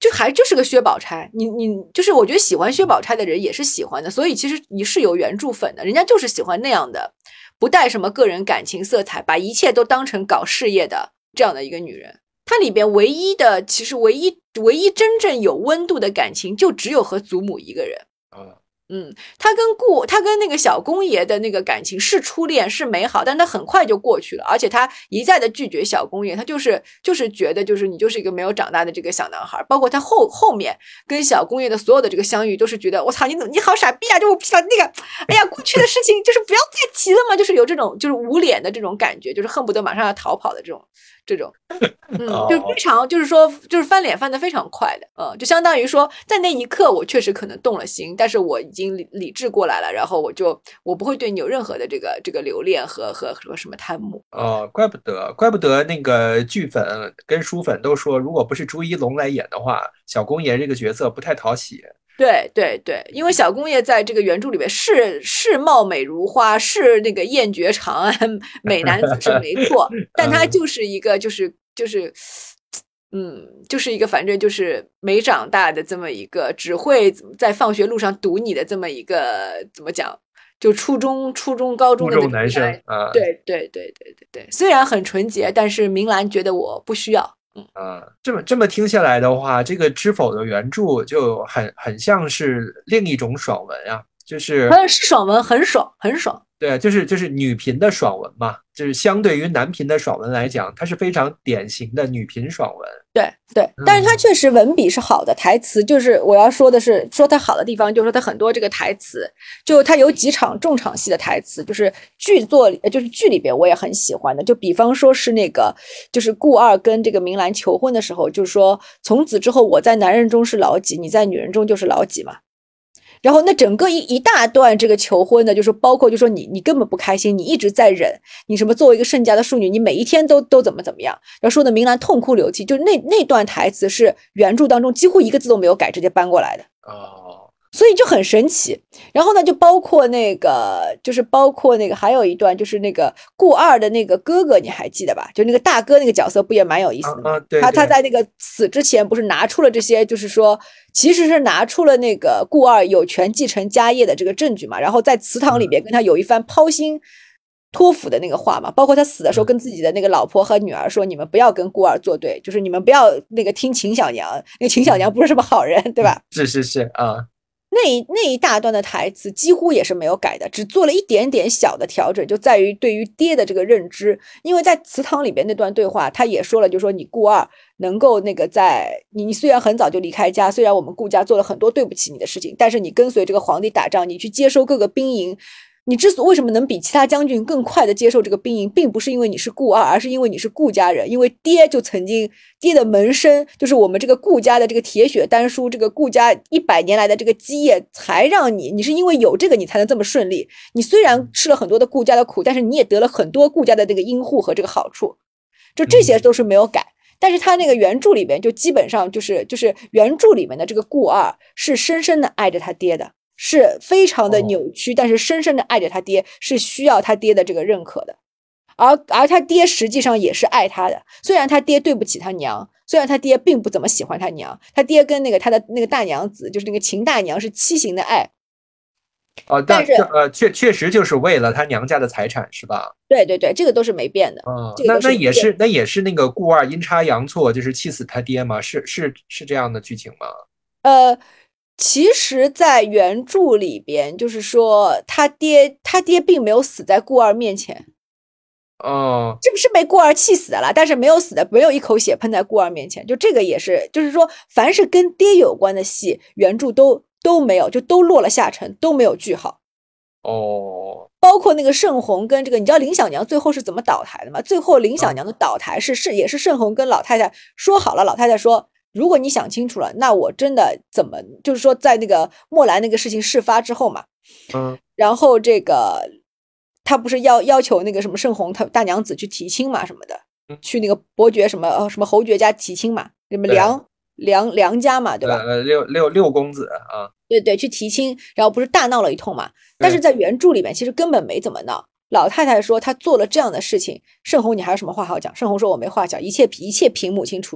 [SPEAKER 1] 就还就是个薛宝钗，你你就是我觉得喜欢薛宝钗的人也是喜欢的，所以其实你是有原著粉的，人家就是喜欢那样的，不带什么个人感情色彩，把一切都当成搞事业的这样的一个女人。她里边唯一的，其实唯一唯一真正有温度的感情，就只有和祖母一个人。
[SPEAKER 2] 啊。
[SPEAKER 1] 嗯，他跟顾他跟那个小公爷的那个感情是初恋是美好，但他很快就过去了，而且他一再的拒绝小公爷，他就是就是觉得就是你就是一个没有长大的这个小男孩，包括他后后面跟小公爷的所有的这个相遇，都是觉得我操你怎么你好傻逼啊，就我不知道那个，哎呀过去的事情就是不要再提了嘛，就是有这种就是捂脸的这种感觉，就是恨不得马上要逃跑的这种这种。嗯，就非常就是说就是翻脸翻得非常快的，嗯，就相当于说在那一刻我确实可能动了心，但是我已经理理智过来了，然后我就我不会对你有任何的这个这个留恋和和和什么贪慕。
[SPEAKER 2] 哦，怪不得，怪不得那个剧粉跟书粉都说，如果不是朱一龙来演的话，小公爷这个角色不太讨喜。
[SPEAKER 1] 对对对，因为小公爷在这个原著里面是是貌美如花，是那个艳绝长安美男子是没错，但他就是一个就是就是，嗯，就是一个反正就是没长大的这么一个，只会在放学路上堵你的这么一个怎么讲？就初中、初中、高中的
[SPEAKER 2] 初中男生啊，
[SPEAKER 1] 对对对对对对，虽然很纯洁，但是明兰觉得我不需要。嗯
[SPEAKER 2] 啊，这么这么听下来的话，这个《知否》的原著就很很像是另一种爽文啊，就是
[SPEAKER 1] 是爽文，很爽，很爽。
[SPEAKER 2] 对，就是就是女频的爽文嘛，就是相对于男频的爽文来讲，它是非常典型的女频爽文。
[SPEAKER 1] 对对，但是它确实文笔是好的，台词就是我要说的是，说它好的地方就是说它很多这个台词，就它有几场重场戏的台词，就是剧作就是剧里边我也很喜欢的，就比方说是那个就是顾二跟这个明兰求婚的时候，就是说从此之后我在男人中是老几，你在女人中就是老几嘛。然后那整个一一大段这个求婚的，就是包括就说你你根本不开心，你一直在忍，你什么作为一个盛家的庶女，你每一天都都怎么怎么样，然后说的明兰痛哭流涕，就那那段台词是原著当中几乎一个字都没有改，直接搬过来的。
[SPEAKER 2] 哦，
[SPEAKER 1] 所以就很神奇。然后呢，就包括那个，就是包括那个，还有一段就是那个顾二的那个哥哥，你还记得吧？就那个大哥那个角色不也蛮有意思的吗？
[SPEAKER 2] 啊啊、对对
[SPEAKER 1] 他他在那个死之前不是拿出了这些，就是说其实是拿出了那个顾二有权继承家业的这个证据嘛。然后在祠堂里边跟他有一番剖心托付的那个话嘛，包括他死的时候跟自己的那个老婆和女儿说，你们不要跟顾二作对，就是你们不要那个听秦小娘，那个秦小娘不是什么好人，对吧？
[SPEAKER 2] 是是是啊。
[SPEAKER 1] 那一那一大段的台词几乎也是没有改的，只做了一点点小的调整，就在于对于爹的这个认知。因为在祠堂里边那段对话，他也说了，就说你顾二能够那个在你你虽然很早就离开家，虽然我们顾家做了很多对不起你的事情，但是你跟随这个皇帝打仗，你去接收各个兵营。你之所为什么能比其他将军更快的接受这个兵营，并不是因为你是顾二，而是因为你是顾家人，因为爹就曾经爹的门生就是我们这个顾家的这个铁血丹书，这个顾家一百年来的这个基业，才让你你是因为有这个你才能这么顺利。你虽然吃了很多的顾家的苦，但是你也得了很多顾家的这个荫护和这个好处，就这些都是没有改。但是他那个原著里边就基本上就是就是原著里面的这个顾二是深深的爱着他爹的。是非常的扭曲，但是深深的爱着他爹，是需要他爹的这个认可的，而而他爹实际上也是爱他的，虽然他爹对不起他娘，虽然他爹并不怎么喜欢他娘，他爹跟那个他的那个大娘子，就是那个秦大娘是畸形的爱。
[SPEAKER 2] 哦，但是呃，确确实就是为了他娘家的财产，是吧？
[SPEAKER 1] 对对对，这个都是没变的。
[SPEAKER 2] 哦，
[SPEAKER 1] 这个、
[SPEAKER 2] 那那也是那也是那个顾二阴差阳错，就是气死他爹吗？是是是这样的剧情吗？
[SPEAKER 1] 呃。其实，在原著里边，就是说他爹，他爹并没有死在顾二面前，
[SPEAKER 2] 哦，
[SPEAKER 1] 这不是被顾二气死的了，但是没有死的，没有一口血喷在顾二面前，就这个也是，就是说，凡是跟爹有关的戏，原著都都没有，就都落了下乘，都没有句号。
[SPEAKER 2] 哦，
[SPEAKER 1] 包括那个盛红跟这个，你知道林小娘最后是怎么倒台的吗？最后林小娘的倒台是是也是盛红跟老太太说好了，老太太说。如果你想清楚了，那我真的怎么就是说，在那个墨兰那个事情事发之后嘛，
[SPEAKER 2] 嗯，
[SPEAKER 1] 然后这个他不是要要求那个什么盛红他大娘子去提亲嘛什么的，
[SPEAKER 2] 嗯、
[SPEAKER 1] 去那个伯爵什么呃什么侯爵家提亲嘛，什么梁梁梁家嘛，对吧？
[SPEAKER 2] 呃，六六六公子啊，
[SPEAKER 1] 对对，去提亲，然后不是大闹了一通嘛？但是在原著里面其实根本没怎么闹。老太太说她做了这样的事情，盛红你还有什么话好讲？盛红说我没话讲，一切一切凭母亲处置。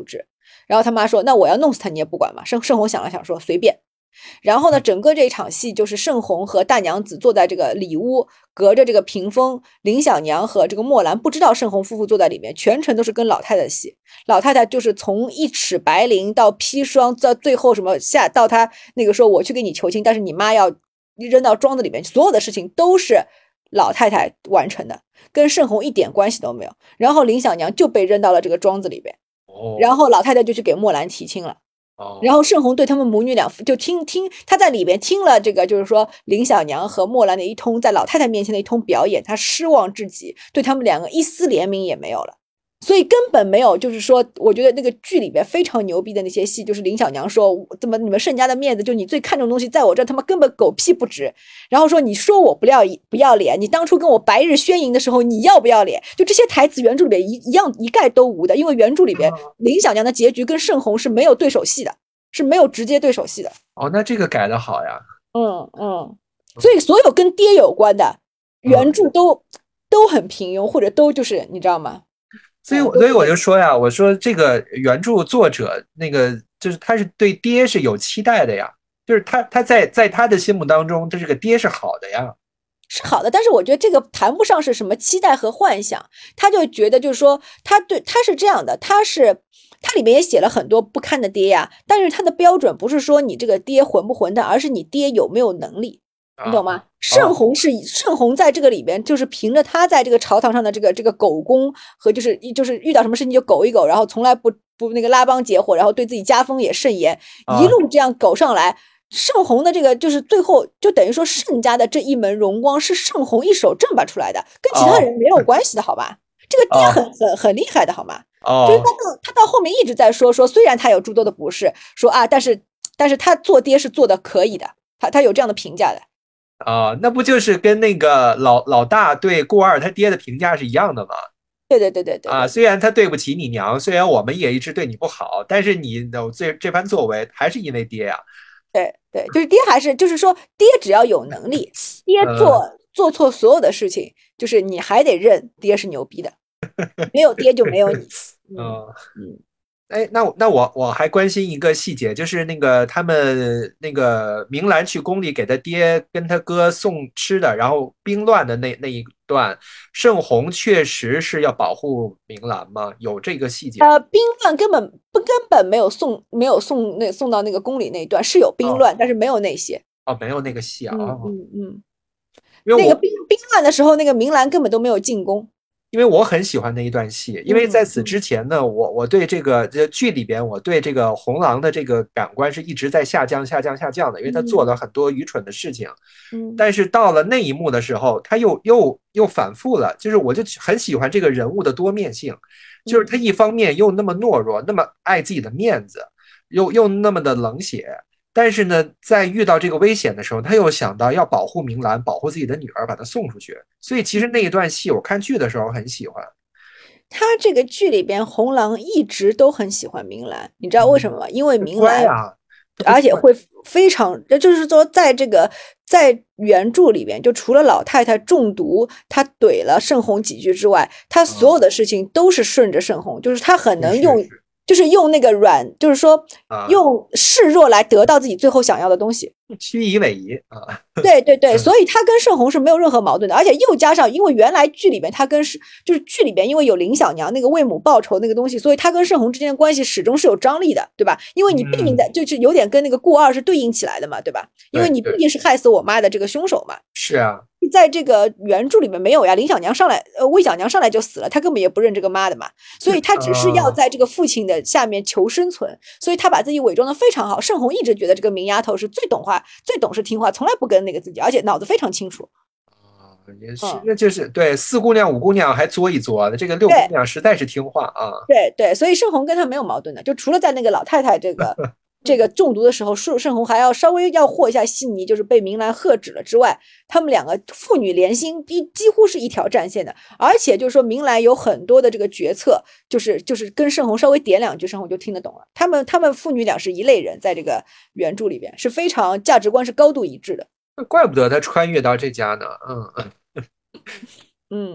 [SPEAKER 1] 然后他妈说那我要弄死他你也不管嘛，盛盛红想了想说随便。然后呢，整个这一场戏就是盛红和大娘子坐在这个里屋，隔着这个屏风，林小娘和这个墨兰不知道盛红夫妇坐在里面，全程都是跟老太太戏。老太太就是从一尺白绫到砒霜，到最后什么下到她那个说我去给你求亲，但是你妈要扔到庄子里面，所有的事情都是老太太完成的，跟盛红一点关系都没有。然后林小娘就被扔到了这个庄子里边，然后老太太就去给墨兰提亲了。然后盛红对他们母女俩就听听他在里边听了这个，就是说林小娘和墨兰的一通在老太太面前的一通表演，他失望至极，对他们两个一丝怜悯也没有了。所以根本没有，就是说我觉得那个剧里边非常牛逼的那些戏，就是林小娘说怎么你们盛家的面子，就你最看重的东西在我这他妈根本狗屁不值，然后说你说我不要不要脸，你当初跟我白日宣淫的时候你要不要脸，就这些台词原著里边一一样一概都无的，因为原著里边林小娘的结局跟盛红是没有对手戏的，是没有直接对手戏的。
[SPEAKER 2] 哦，那这个改的好呀。
[SPEAKER 1] 嗯嗯，所以所有跟爹有关的原著都、嗯、都很平庸，或者都就是你知道吗？
[SPEAKER 2] 所以，所以我就说呀，我说这个原著作者那个就是他是对爹是有期待的呀，就是他他在在他的心目当中，这个爹是好的呀，
[SPEAKER 1] 是好的。但是我觉得这个谈不上是什么期待和幻想，他就觉得就是说他对他是这样的，他是他里面也写了很多不堪的爹呀，但是他的标准不是说你这个爹混不混蛋，而是你爹有没有能力。你懂吗？啊、盛红是盛红在这个里边，就是凭着他在这个朝堂上的这个这个狗功和就是就是遇到什么事情就狗一狗，然后从来不不那个拉帮结伙，然后对自己家风也甚严，一路这样狗上来。啊、盛红的这个就是最后就等于说盛家的这一门荣光是盛红一手正拔出来的，跟其他人没有关系的好吧？这个爹很很很厉害的好吗？
[SPEAKER 2] 哦，
[SPEAKER 1] 就是他到他到后面一直在说说，虽然他有诸多的不是，说啊，但是但是他做爹是做的可以的，他他有这样的评价的。
[SPEAKER 2] 啊、呃，那不就是跟那个老老大对顾二他爹的评价是一样的吗？
[SPEAKER 1] 对对对对 对, 对
[SPEAKER 2] 啊，虽然他对不起你娘，虽然我们也一直对你不好，但是你的这这番作为还是因为爹呀、啊。
[SPEAKER 1] 对对，就是爹还是就是说爹只要有能力，爹做、呃、做错所有的事情，就是你还得认爹是牛逼的，没有爹就没有你。
[SPEAKER 2] 嗯嗯。哎，那那我我还关心一个细节，就是那个他们那个明兰去宫里给他爹跟他哥送吃的，然后兵乱的那那一段，盛红确实是要保护明兰吗？有这个细节？
[SPEAKER 1] 呃，兵乱根本不根本没有送没有送那送到那个宫里那一段，是有兵乱，哦、但是没有那些。
[SPEAKER 2] 哦，没有那个戏啊。
[SPEAKER 1] 嗯嗯嗯，
[SPEAKER 2] 因为
[SPEAKER 1] 那个兵兵乱的时候，那个明兰根本都没有进宫。
[SPEAKER 2] 因为我很喜欢那一段戏，因为在此之前呢，嗯、我我对这个这剧里边，我对这个红狼的这个感官是一直在下降、下降、下降的，因为他做了很多愚蠢的事情。
[SPEAKER 1] 嗯，
[SPEAKER 2] 但是到了那一幕的时候，他又又又反复了，就是我就很喜欢这个人物的多面性，就是他一方面又那么懦弱，那么爱自己的面子，又又那么的冷血。但是呢，在遇到这个危险的时候，他又想到要保护明兰，保护自己的女儿，把她送出去。所以其实那一段戏，我看剧的时候很喜欢。
[SPEAKER 1] 他这个剧里边，红狼一直都很喜欢明兰，你知道为什么吗？因为明兰，
[SPEAKER 2] 啊、
[SPEAKER 1] 而且会非常，就是说，在这个在原著里边，就除了老太太中毒，他怼了盛红几句之外，他所有的事情都是顺着盛红，就是他很能用。
[SPEAKER 2] 是是是
[SPEAKER 1] 就是用那个软，就是说用示弱来得到自己最后想要的东西，
[SPEAKER 2] 虚以委蛇啊。
[SPEAKER 1] 对对对，所以他跟盛红是没有任何矛盾的，而且又加上，因为原来剧里边他跟是就是剧里边因为有林小娘那个为母报仇那个东西，所以他跟盛红之间的关系始终是有张力的，对吧？因为你毕竟在就是有点跟那个顾二是对应起来的嘛，对吧？因为你毕竟是害死我妈的这个凶手嘛。
[SPEAKER 2] 是啊。
[SPEAKER 1] 在这个原著里面没有呀，林小娘上来，呃，魏小娘上来就死了，她根本也不认这个妈的嘛，所以她只是要在这个父亲的下面求生存，所以她把自己伪装的非常好。盛红一直觉得这个明丫头是最懂话、最懂事听话，从来不跟那个自己，而且脑子非常清楚。
[SPEAKER 2] 啊，也是，那就是对四姑娘、五姑娘还作一作的，这个六姑娘实在是听话啊。
[SPEAKER 1] 对对，所以盛红跟她没有矛盾的，就除了在那个老太太这个。这个中毒的时候，盛盛红还要稍微要和一下稀泥，就是被明兰喝止了之外，他们两个父女连心，几几乎是一条战线的。而且就是说，明兰有很多的这个决策，就是就是跟盛红稍微点两句，盛红就听得懂了。他们他们父女俩是一类人，在这个原著里边是非常价值观是高度一致的。
[SPEAKER 2] 怪不得他穿越到这家呢，嗯
[SPEAKER 1] 嗯。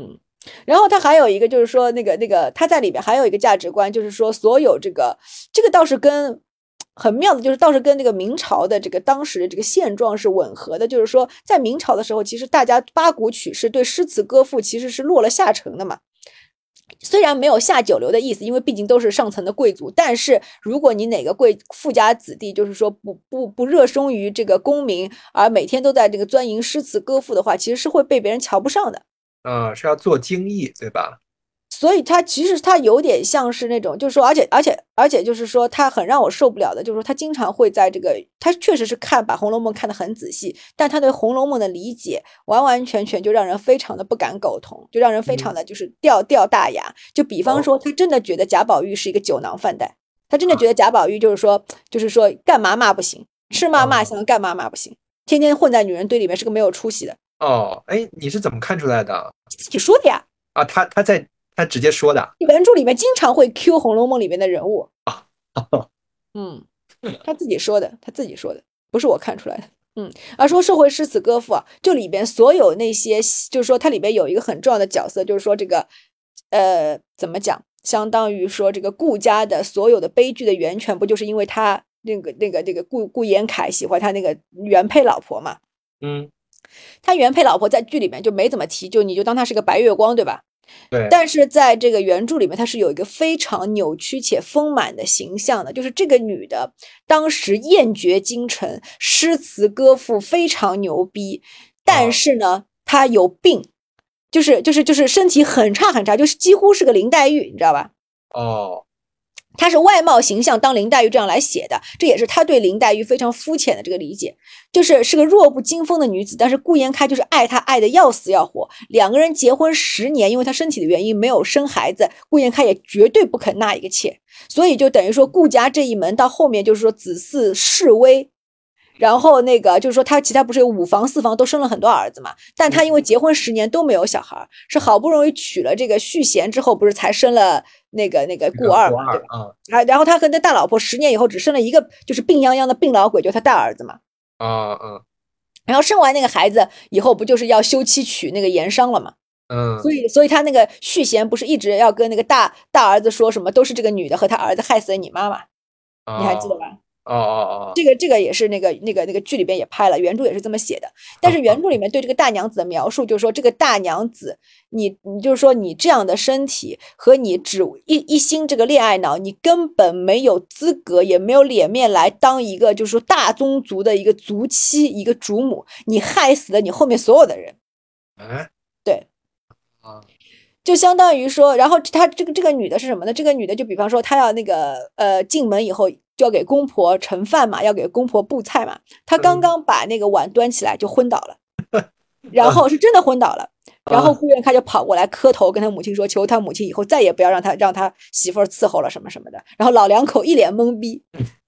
[SPEAKER 1] 然后他还有一个就是说，那个那个他在里边还有一个价值观，就是说所有这个这个倒是跟很妙的，就是倒是跟这个明朝的这个当时的这个现状是吻合的。就是说，在明朝的时候，其实大家八股取士，对诗词歌赋其实是落了下乘的嘛。虽然没有下九流的意思，因为毕竟都是上层的贵族，但是如果你哪个贵富家子弟，就是说不不不热衷于这个功名，而每天都在这个钻营诗词歌赋的话，其实是会被别人瞧不上的。
[SPEAKER 2] 嗯，是要做精益，对吧？
[SPEAKER 1] 所以他其实他有点像是那种，就是说，而且而且而且就是说，他很让我受不了的，就是说他经常会在这个，他确实是看把《红楼梦》看得很仔细，但他对《红楼梦》的理解完完全全就让人非常的不敢苟同，就让人非常的就是掉掉大牙。就比方说，他真的觉得贾宝玉是一个酒囊饭袋，他真的觉得贾宝玉就是说就是说干嘛骂不行，吃嘛骂香，干嘛骂不行，天天混在女人堆里面是个没有出息的。
[SPEAKER 2] 哦，哎，你是怎么看出来的？
[SPEAKER 1] 自己说的呀。
[SPEAKER 2] 啊，他他在他直接说的。
[SPEAKER 1] 原著里面经常会 Q《红楼梦》里面的人物。
[SPEAKER 2] 啊，
[SPEAKER 1] 嗯，他自己说的，他自己说的，不是我看出来的。嗯，而说说回诗词歌赋啊，就里边所有那些，就是说它里边有一个很重要的角色，就是说这个，呃，怎么讲？相当于说这个顾家的所有的悲剧的源泉，不就是因为他那个那个那个顾顾延凯喜欢他那个原配老婆嘛？
[SPEAKER 2] 嗯，
[SPEAKER 1] 他原配老婆在剧里面就没怎么提，就你就当他是个白月光，对吧？
[SPEAKER 2] 对。
[SPEAKER 1] 但是在这个原著里面，它是有一个非常扭曲且丰满的形象的，就是这个女的当时艳绝京城，诗词歌赋非常牛逼，但是呢，她有病，就是就是就是身体很差很差，就是几乎是个林黛玉，你知道吧？
[SPEAKER 2] 哦，
[SPEAKER 1] 他是外貌形象当林黛玉这样来写的，这也是他对林黛玉非常肤浅的这个理解，就是是个弱不禁风的女子，但是顾延开就是爱她爱的要死要活，两个人结婚十年，因为他身体的原因没有生孩子，顾延开也绝对不肯纳一个妾，所以就等于说顾家这一门到后面就是说子嗣式微。然后那个就是说，他其他不是有五房四房都生了很多儿子嘛？但他因为结婚十年都没有小孩，是好不容易娶了这个续弦之后，不是才生了那个那个顾二嘛？对吧？啊，然后他和那大老婆十年以后只生了一个，就是病殃殃的病老鬼，就是他大儿子嘛。
[SPEAKER 2] 啊嗯。
[SPEAKER 1] 然后生完那个孩子以后，不就是要休妻娶那个盐商了嘛？
[SPEAKER 2] 嗯。
[SPEAKER 1] 所以所以他那个续弦不是一直要跟那个大大儿子说什么，都是这个女的和他儿子害死了你妈妈，你还记得吧？
[SPEAKER 2] 哦哦哦，
[SPEAKER 1] 这个这个也是那个那个那个剧里边也拍了，原著也是这么写的。但是原著里面对这个大娘子的描述，就是说这个大娘子，你你就是说你这样的身体和你只一一心这个恋爱脑，你根本没有资格，也没有脸面来当一个就是说大宗族的一个族妻，一个主母，你害死了你后面所有的人。
[SPEAKER 2] 哎，
[SPEAKER 1] 对，
[SPEAKER 2] 啊，
[SPEAKER 1] 就相当于说，然后她这个这个女的是什么呢？这个女的就比方说她要那个呃进门以后。就要给公婆盛饭嘛，要给公婆布菜嘛。他刚刚把那个碗端起来就昏倒了，然后是真的昏倒了。然后顾元开就跑过来磕头，跟他母亲说，求他母亲以后再也不要让他让他媳妇儿伺候了什么什么的。然后老两口一脸懵逼，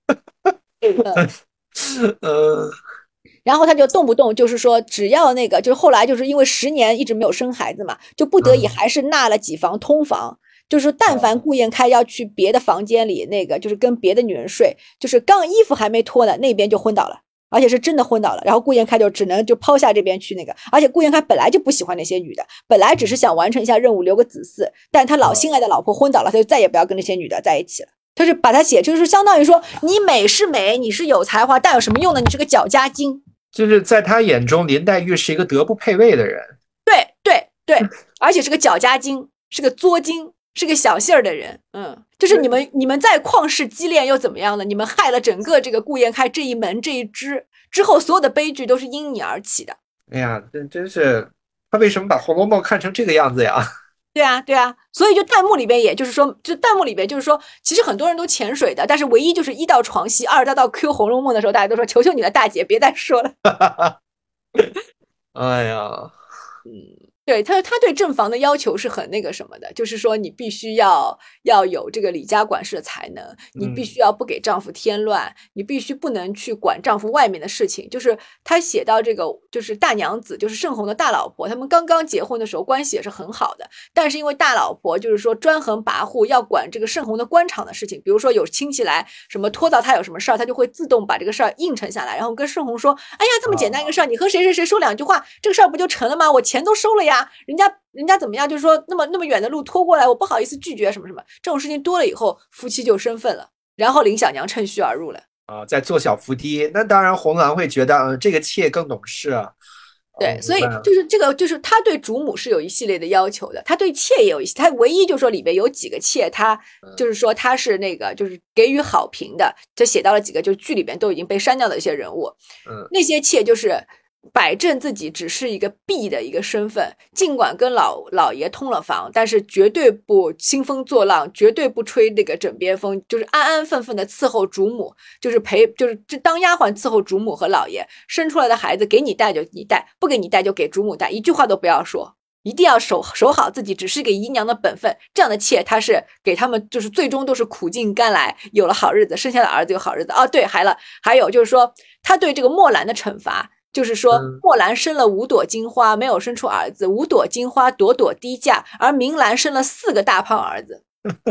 [SPEAKER 2] 嗯，呃，
[SPEAKER 1] 然后他就动不动就是说，只要那个就是后来就是因为十年一直没有生孩子嘛，就不得已还是纳了几房通房。就是但凡顾延开要去别的房间里，那个就是跟别的女人睡，就是刚衣服还没脱呢，那边就昏倒了，而且是真的昏倒了。然后顾延开就只能就抛下这边去那个，而且顾延开本来就不喜欢那些女的，本来只是想完成一下任务留个子嗣，但他老心爱的老婆昏倒了，他就再也不要跟那些女的在一起了。他是把他写，就是相当于说，你美是美，你是有才华，但有什么用呢？你是个搅家精。
[SPEAKER 2] 就是在他眼中，林黛玉是一个德不配位的人。
[SPEAKER 1] 对对对，而且是个搅家精，是个作精。是个小姓儿的人，嗯，就是你们你们在旷世激恋又怎么样呢？你们害了整个这个顾延开这一门这一支之后，所有的悲剧都是因你而起的。
[SPEAKER 2] 哎呀，真真是，他为什么把《红楼梦》看成这个样子呀？
[SPEAKER 1] 对啊，对啊，所以就弹幕里边，也就是说，就弹幕里边就是说，其实很多人都潜水的，但是唯一就是一到床戏，二到到 Q《红楼梦》的时候，大家都说求求你了，大姐别再说了。
[SPEAKER 2] 哎呀，
[SPEAKER 1] 嗯。对他，他对正房的要求是很那个什么的，就是说你必须要要有这个李家管事的才能，你必须要不给丈夫添乱，嗯、你必须不能去管丈夫外面的事情。就是他写到这个，就是大娘子，就是盛红的大老婆，他们刚刚结婚的时候关系也是很好的，但是因为大老婆就是说专横跋扈，要管这个盛红的官场的事情，比如说有亲戚来什么拖到他有什么事儿，他就会自动把这个事儿应承下来，然后跟盛红说，哎呀，这么简单一个事儿，你和谁谁谁说两句话，这个事儿不就成了吗？我钱都收了呀。 呀，人家人家怎么样，就是说那么那么远的路拖过来，我不好意思拒绝什么什么，这种事情多了以后，夫妻就生分了，然后林小娘趁虚而入了。
[SPEAKER 2] 啊，在做小伏低，那当然红鸾会觉得，嗯，这个妾更懂事啊。
[SPEAKER 1] 对，
[SPEAKER 2] 哦，
[SPEAKER 1] 所以
[SPEAKER 2] 明白了。
[SPEAKER 1] 就是这个，就是他对主母是有一系列的要求的，他对妾也有一些，他唯一就是说里边有几个妾，他就是说他是那个就是给予好评的，就写到了几个，就是剧里边都已经被删掉的一些人物，
[SPEAKER 2] 嗯，
[SPEAKER 1] 那些妾就是摆正自己只是一个婢的一个身份，尽管跟老老爷通了房，但是绝对不兴风作浪，绝对不吹那个枕边风，就是安安分分的伺候主母，就是陪，就是当丫鬟伺候主母和老爷，生出来的孩子给你带就你带，不给你带就给主母带，一句话都不要说。一定要守守好自己，只是个姨娘的本分。这样的妾，她是给他们，就是最终都是苦尽甘来，有了好日子，生下了儿子有好日子。哦，对，还了，还有就是说，他对这个墨兰的惩罚，就是说，墨兰生了五朵金花，没有生出儿子，五朵金花朵朵低嫁，而明兰生了四个大胖儿子。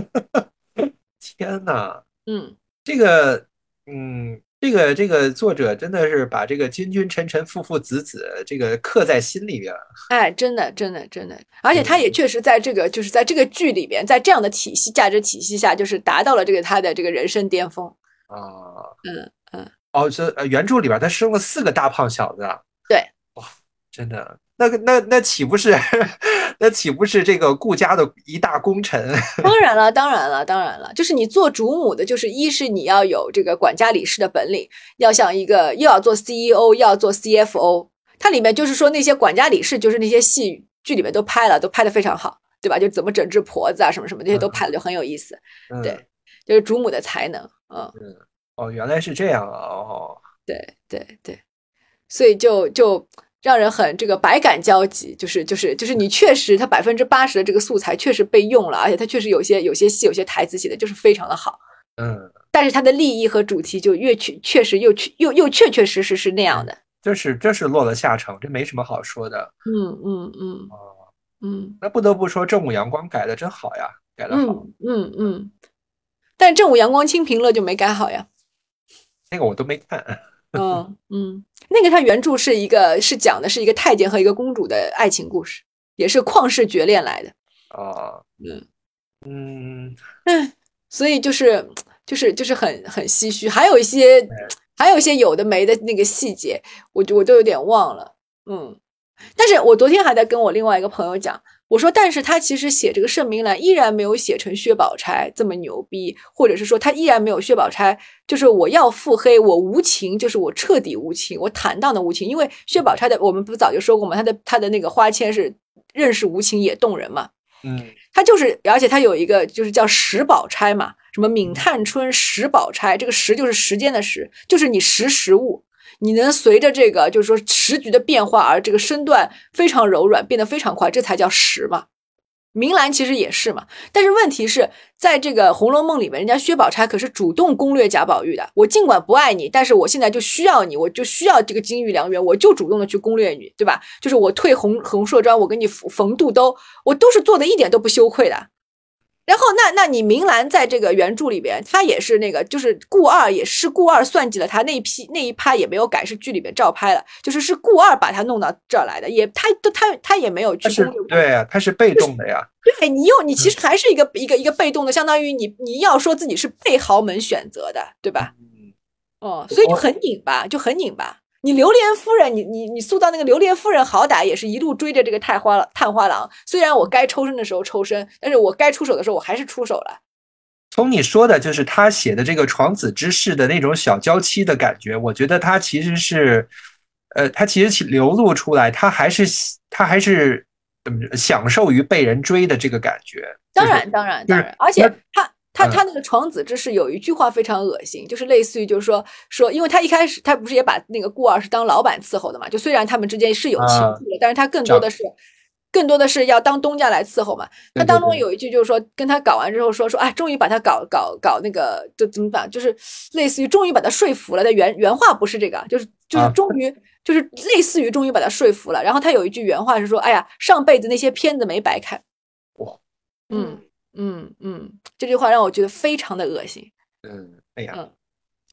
[SPEAKER 2] 天哪，
[SPEAKER 1] 嗯，
[SPEAKER 2] 这个，嗯，这个这个作者真的是把这个君君臣臣父父子子这个刻在心里面了。
[SPEAKER 1] 哎，真的，真的，真的，而且他也确实在这个，就是在这个剧里边，在这样的体系价值体系下，就是达到了这个他的这个人生巅峰。
[SPEAKER 2] 啊。
[SPEAKER 1] 嗯嗯，
[SPEAKER 2] 哦，这呃原著里边他生了四个大胖小子啊。
[SPEAKER 1] 对。
[SPEAKER 2] 哇，真的，那个那那岂不是那岂不是这个顾家的一大功臣？
[SPEAKER 1] 当然了，当然了，当然了，就是你做主母的，就是一是你要有这个管家理事的本领，要像一个又要做 C E O，又要做 C F O。它里面就是说那些管家理事，就是那些戏剧里面都拍了，都拍得非常好，对吧？就怎么整治婆子啊，什么什么这些都拍了，就很有意思。
[SPEAKER 2] 嗯，
[SPEAKER 1] 对，就是主母的才能。嗯
[SPEAKER 2] 嗯，哦，原来是这样啊。哦，
[SPEAKER 1] 对对对，所以就就让人很这个百感交集，就是就是就是你确实它百分之八十的这个素材确实被用了，而且它确实有些有些戏有些台词写的就是非常的好。
[SPEAKER 2] 嗯，
[SPEAKER 1] 但是它的立意和主题就越确确实又确又又确确实实是那样的。
[SPEAKER 2] 这是这是落了下乘，这没什么好说的。
[SPEAKER 1] 嗯嗯嗯
[SPEAKER 2] 哦，
[SPEAKER 1] 嗯
[SPEAKER 2] 那不得不说正午阳光改的真好呀，改的好。
[SPEAKER 1] 嗯嗯嗯，但正午阳光清平乐就没改好呀。
[SPEAKER 2] 那个我都没看。
[SPEAKER 1] 嗯嗯，那个它原著是一个是讲的是一个太监和一个公主的爱情故事，也是旷世绝恋来的。
[SPEAKER 2] 哦，
[SPEAKER 1] 嗯
[SPEAKER 2] 嗯，
[SPEAKER 1] 嗯，所以就是就是就是很很唏嘘，还有一些还有一些有的没的那个细节，我我都有点忘了。嗯，但是我昨天还在跟我另外一个朋友讲，我说，但是他其实写这个盛明兰依然没有写成薛宝钗这么牛逼，或者是说他依然没有薛宝钗，就是我要腹黑，我无情，就是我彻底无情，我坦荡的无情。因为薛宝钗的，我们不是早就说过吗？他的他的那个花签是任是无情也动人嘛。
[SPEAKER 2] 嗯，
[SPEAKER 1] 他就是，而且他有一个就是叫时宝钗嘛，什么闵探春、时宝钗，这个时就是时间的时，就是你识时务。你能随着这个就是说时局的变化而这个身段非常柔软，变得非常快，这才叫时嘛。明兰其实也是嘛，但是问题是在这个《红楼梦》里面，人家薛宝钗可是主动攻略贾宝玉的。我尽管不爱你，但是我现在就需要你，我就需要这个金玉良缘，我就主动的去攻略你，对吧？就是我退红红硕妆，我给你缝肚兜，我都是做的一点都不羞愧的。然后那那你明兰在这个原著里边，她也是那个，就是顾二也是顾二算计了她那一批那一趴也没有改，是剧里边照拍了，就是是顾二把她弄到这儿来的，也他都他他也没有去攻略。
[SPEAKER 2] 对啊，他是被动的呀。
[SPEAKER 1] 对，你又你其实还是一个、嗯、一个一个被动的，相当于你你要说自己是被豪门选择的，对吧？
[SPEAKER 2] 嗯，
[SPEAKER 1] 哦，所以就很拧巴，就很拧巴。你榴莲夫人，你你你塑造那个榴莲夫人，好歹也是一路追着这个探花探花郎。虽然我该抽身的时候抽身，但是我该出手的时候我还是出手了。
[SPEAKER 2] 从你说的，就是他写的这个床子之事的那种小娇妻的感觉，我觉得他其实是，呃，他其实流露出来，他还是他还是嗯享受于被人追的这个感觉。
[SPEAKER 1] 当然，当然，当然，而且他。他他那个床子之事有一句话非常恶心，就是类似于就是说说，因为他一开始他不是也把那个顾二是当老板伺候的嘛，就虽然他们之间是有情愫的，但是他更多的是更多的是要当东家来伺候嘛。那当中有一句就是说，跟他搞完之后说说，哎，终于把他搞搞搞那个，就怎么办？就是类似于终于把他说服了。的原原话不是这个，就是就是终于就是类似于终于把他说服了。然后他有一句原话是说，哎呀，上辈子那些片子没白看。
[SPEAKER 2] 哇，
[SPEAKER 1] 嗯。嗯嗯，这句话让我觉得非常的恶心。
[SPEAKER 2] 嗯，哎呀，
[SPEAKER 1] 嗯，
[SPEAKER 2] 这跟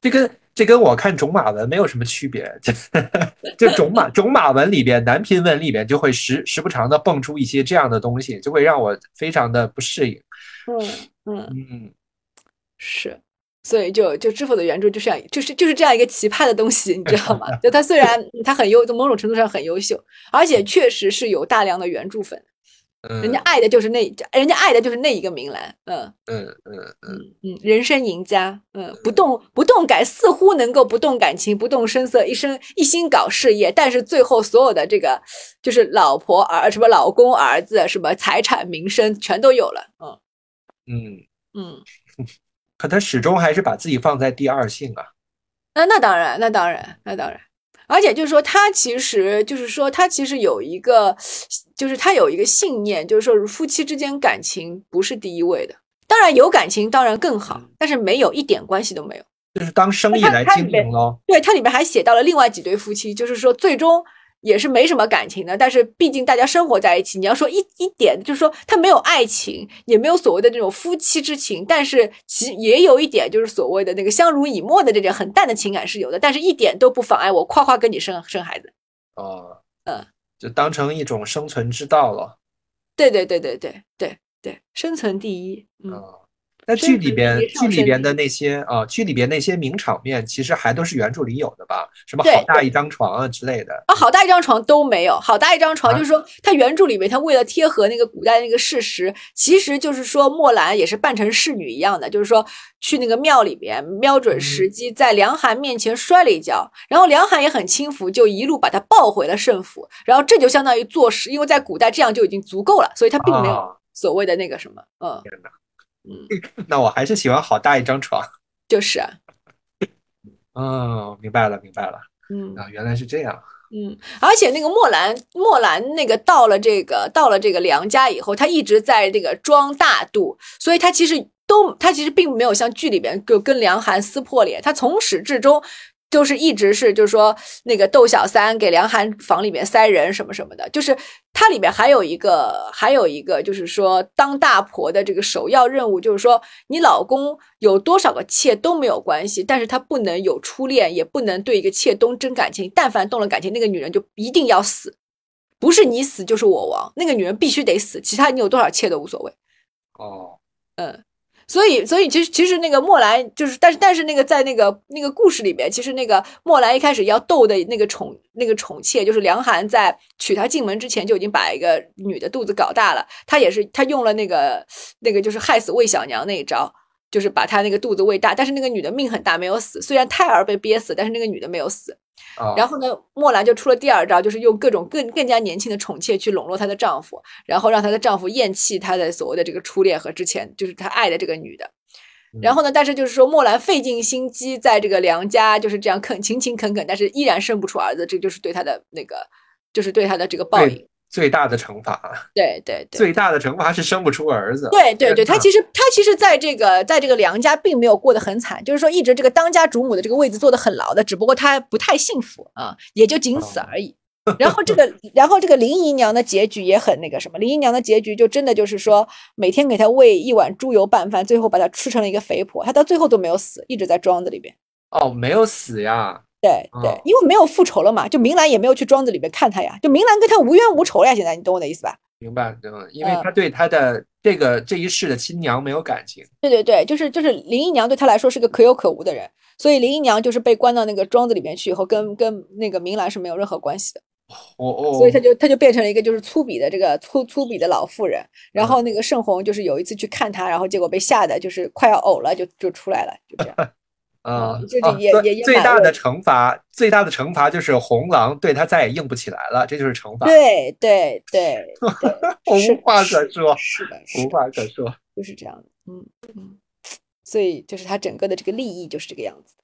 [SPEAKER 2] 这跟我看种马文没有什么区别，就种马种马文里边男频文里边就会时时不常的蹦出一些这样的东西，就会让我非常的不适应。
[SPEAKER 1] 嗯嗯
[SPEAKER 2] 嗯，
[SPEAKER 1] 是。所以就就知否的原著就这样，就是就是这样一个奇葩的东西，你知道吗？就它虽然它很优，某种程度上很优秀，而且确实是有大量的原著粉。人家爱的就是那，人家爱的就是那一个明兰，嗯
[SPEAKER 2] 嗯嗯嗯
[SPEAKER 1] 嗯，人生赢家，嗯，不动不动感，似乎能够不动感情，不动声色，一生一心搞事业，但是最后所有的这个就是老婆儿什么老公儿子什么财产名声全都有了，嗯
[SPEAKER 2] 嗯
[SPEAKER 1] 嗯，
[SPEAKER 2] 可他始终还是把自己放在第二性啊。
[SPEAKER 1] 那那当然，那当然，那当然。而且就是说，他其实就是说，他其实有一个，就是他有一个信念，就是说夫妻之间感情不是第一位的。当然有感情当然更好，但是没有一点关系都没有，
[SPEAKER 2] 就是当生意来经营咯。
[SPEAKER 1] 对，它里面还写到了另外几对夫妻，就是说最终也是没什么感情的，但是毕竟大家生活在一起，你要说一一点，就是说他没有爱情，也没有所谓的这种夫妻之情，但是其也有一点就是所谓的那个相濡以沫的这种很淡的情感是有的，但是一点都不妨碍我夸夸跟你生生孩子。
[SPEAKER 2] 哦，
[SPEAKER 1] 嗯，
[SPEAKER 2] 就当成一种生存之道了。
[SPEAKER 1] 对对对对对对对，生存第一。嗯。
[SPEAKER 2] 哦，那剧里边剧里边的那些啊，剧里边那些名场面，其实还都是原著里有的吧？什么好大一张床啊之类的
[SPEAKER 1] 啊，好大一张床都没有。好大一张床，就是说，他原著里面，他为了贴合那个古代那个事实，其实就是说，墨兰也是扮成侍女一样的，就是说去那个庙里边，瞄准时机，在梁寒面前摔了一跤，然后梁寒也很轻浮，就一路把他抱回了圣府，然后这就相当于坐实，因为在古代这样就已经足够了，所以他并没有所谓的那个什么，嗯。
[SPEAKER 2] 嗯，那我还是喜欢好大一张床。
[SPEAKER 1] 就是啊，
[SPEAKER 2] 哦，明白了，明白了。
[SPEAKER 1] 嗯
[SPEAKER 2] 啊，原来是这样。
[SPEAKER 1] 嗯，而且那个墨兰，墨兰那个到了这个到了这个梁家以后，她一直在这个装大度，所以她其实都她其实并没有像剧里边就跟梁寒撕破脸，她从始至终。就是一直是，就是说那个窦小三给梁寒房里面塞人什么什么的，就是它里面还有一个，还有一个就是说当大婆的这个首要任务，就是说你老公有多少个妾都没有关系，但是他不能有初恋，也不能对一个妾动真感情，但凡动了感情，那个女人就一定要死，不是你死就是我亡，那个女人必须得死，其他你有多少妾都无所谓。
[SPEAKER 2] 哦，
[SPEAKER 1] 嗯。所以，所以其实其实那个墨兰就是，但是但是那个在那个那个故事里边，其实那个墨兰一开始要斗的那个宠那个宠妾，就是梁寒在娶她进门之前就已经把一个女的肚子搞大了，他也是他用了那个那个就是害死魏小娘那一招，就是把她那个肚子喂大，但是那个女的命很大没有死，虽然胎儿被憋死，但是那个女的没有死。
[SPEAKER 2] 哦、
[SPEAKER 1] 然后呢，墨兰就出了第二招，就是用各种更更加年轻的宠妾去笼络她的丈夫，然后让她的丈夫厌弃她的所谓的这个初恋和之前就是他爱的这个女的。然后呢，但是就是说墨兰费尽心机在这个梁家就是这样恳勤勤恳恳，但是依然生不出儿子，这就是对她的那个，就是对她的这个报应。
[SPEAKER 2] 最大的惩罚，
[SPEAKER 1] 对对对，
[SPEAKER 2] 最大的惩罚是生不出儿子。
[SPEAKER 1] 对对对，他其实他其实在这个在这个梁家并没有过得很惨，就是说一直这个当家主母的这个位置做得很牢的，只不过他不太幸福啊，也就仅此而已。然后这个，然后这个林姨娘的结局也很那个什么，林姨娘的结局就真的就是说每天给她喂一碗猪油拌饭，最后把她吃成了一个肥婆，她到最后都没有死，一直在庄子里边。
[SPEAKER 2] 哦，没有死呀。
[SPEAKER 1] 对对，因为没有复仇了嘛，就明兰也没有去庄子里面看他呀，就明兰跟他无冤无仇呀。现在你懂我的意思吧？
[SPEAKER 2] 明白，嗯，因为他对他的这个、嗯、这一世的亲娘没有感情。
[SPEAKER 1] 对对对，就是就是林姨娘对他来说是个可有可无的人，所以林姨娘就是被关到那个庄子里面去以后，跟跟那个明兰是没有任何关系的。
[SPEAKER 2] 哦哦，
[SPEAKER 1] 所以他就他就变成了一个就是粗鄙的这个粗粗鄙的老妇人。然后那个盛红就是有一次去看他，然后结果被吓得就是快要呕了，就就出来了，就这样。
[SPEAKER 2] 啊、
[SPEAKER 1] 嗯，就是也、
[SPEAKER 2] 啊、
[SPEAKER 1] 也也
[SPEAKER 2] 最大的惩罚，最大的惩罚就是红狼对他再也硬不起来了，这就是惩罚。
[SPEAKER 1] 对对对对，
[SPEAKER 2] 我无话可说，
[SPEAKER 1] 是的，
[SPEAKER 2] 无话可说，
[SPEAKER 1] 就是这样的。嗯嗯，所以就是他整个的这个利益就是这个样子。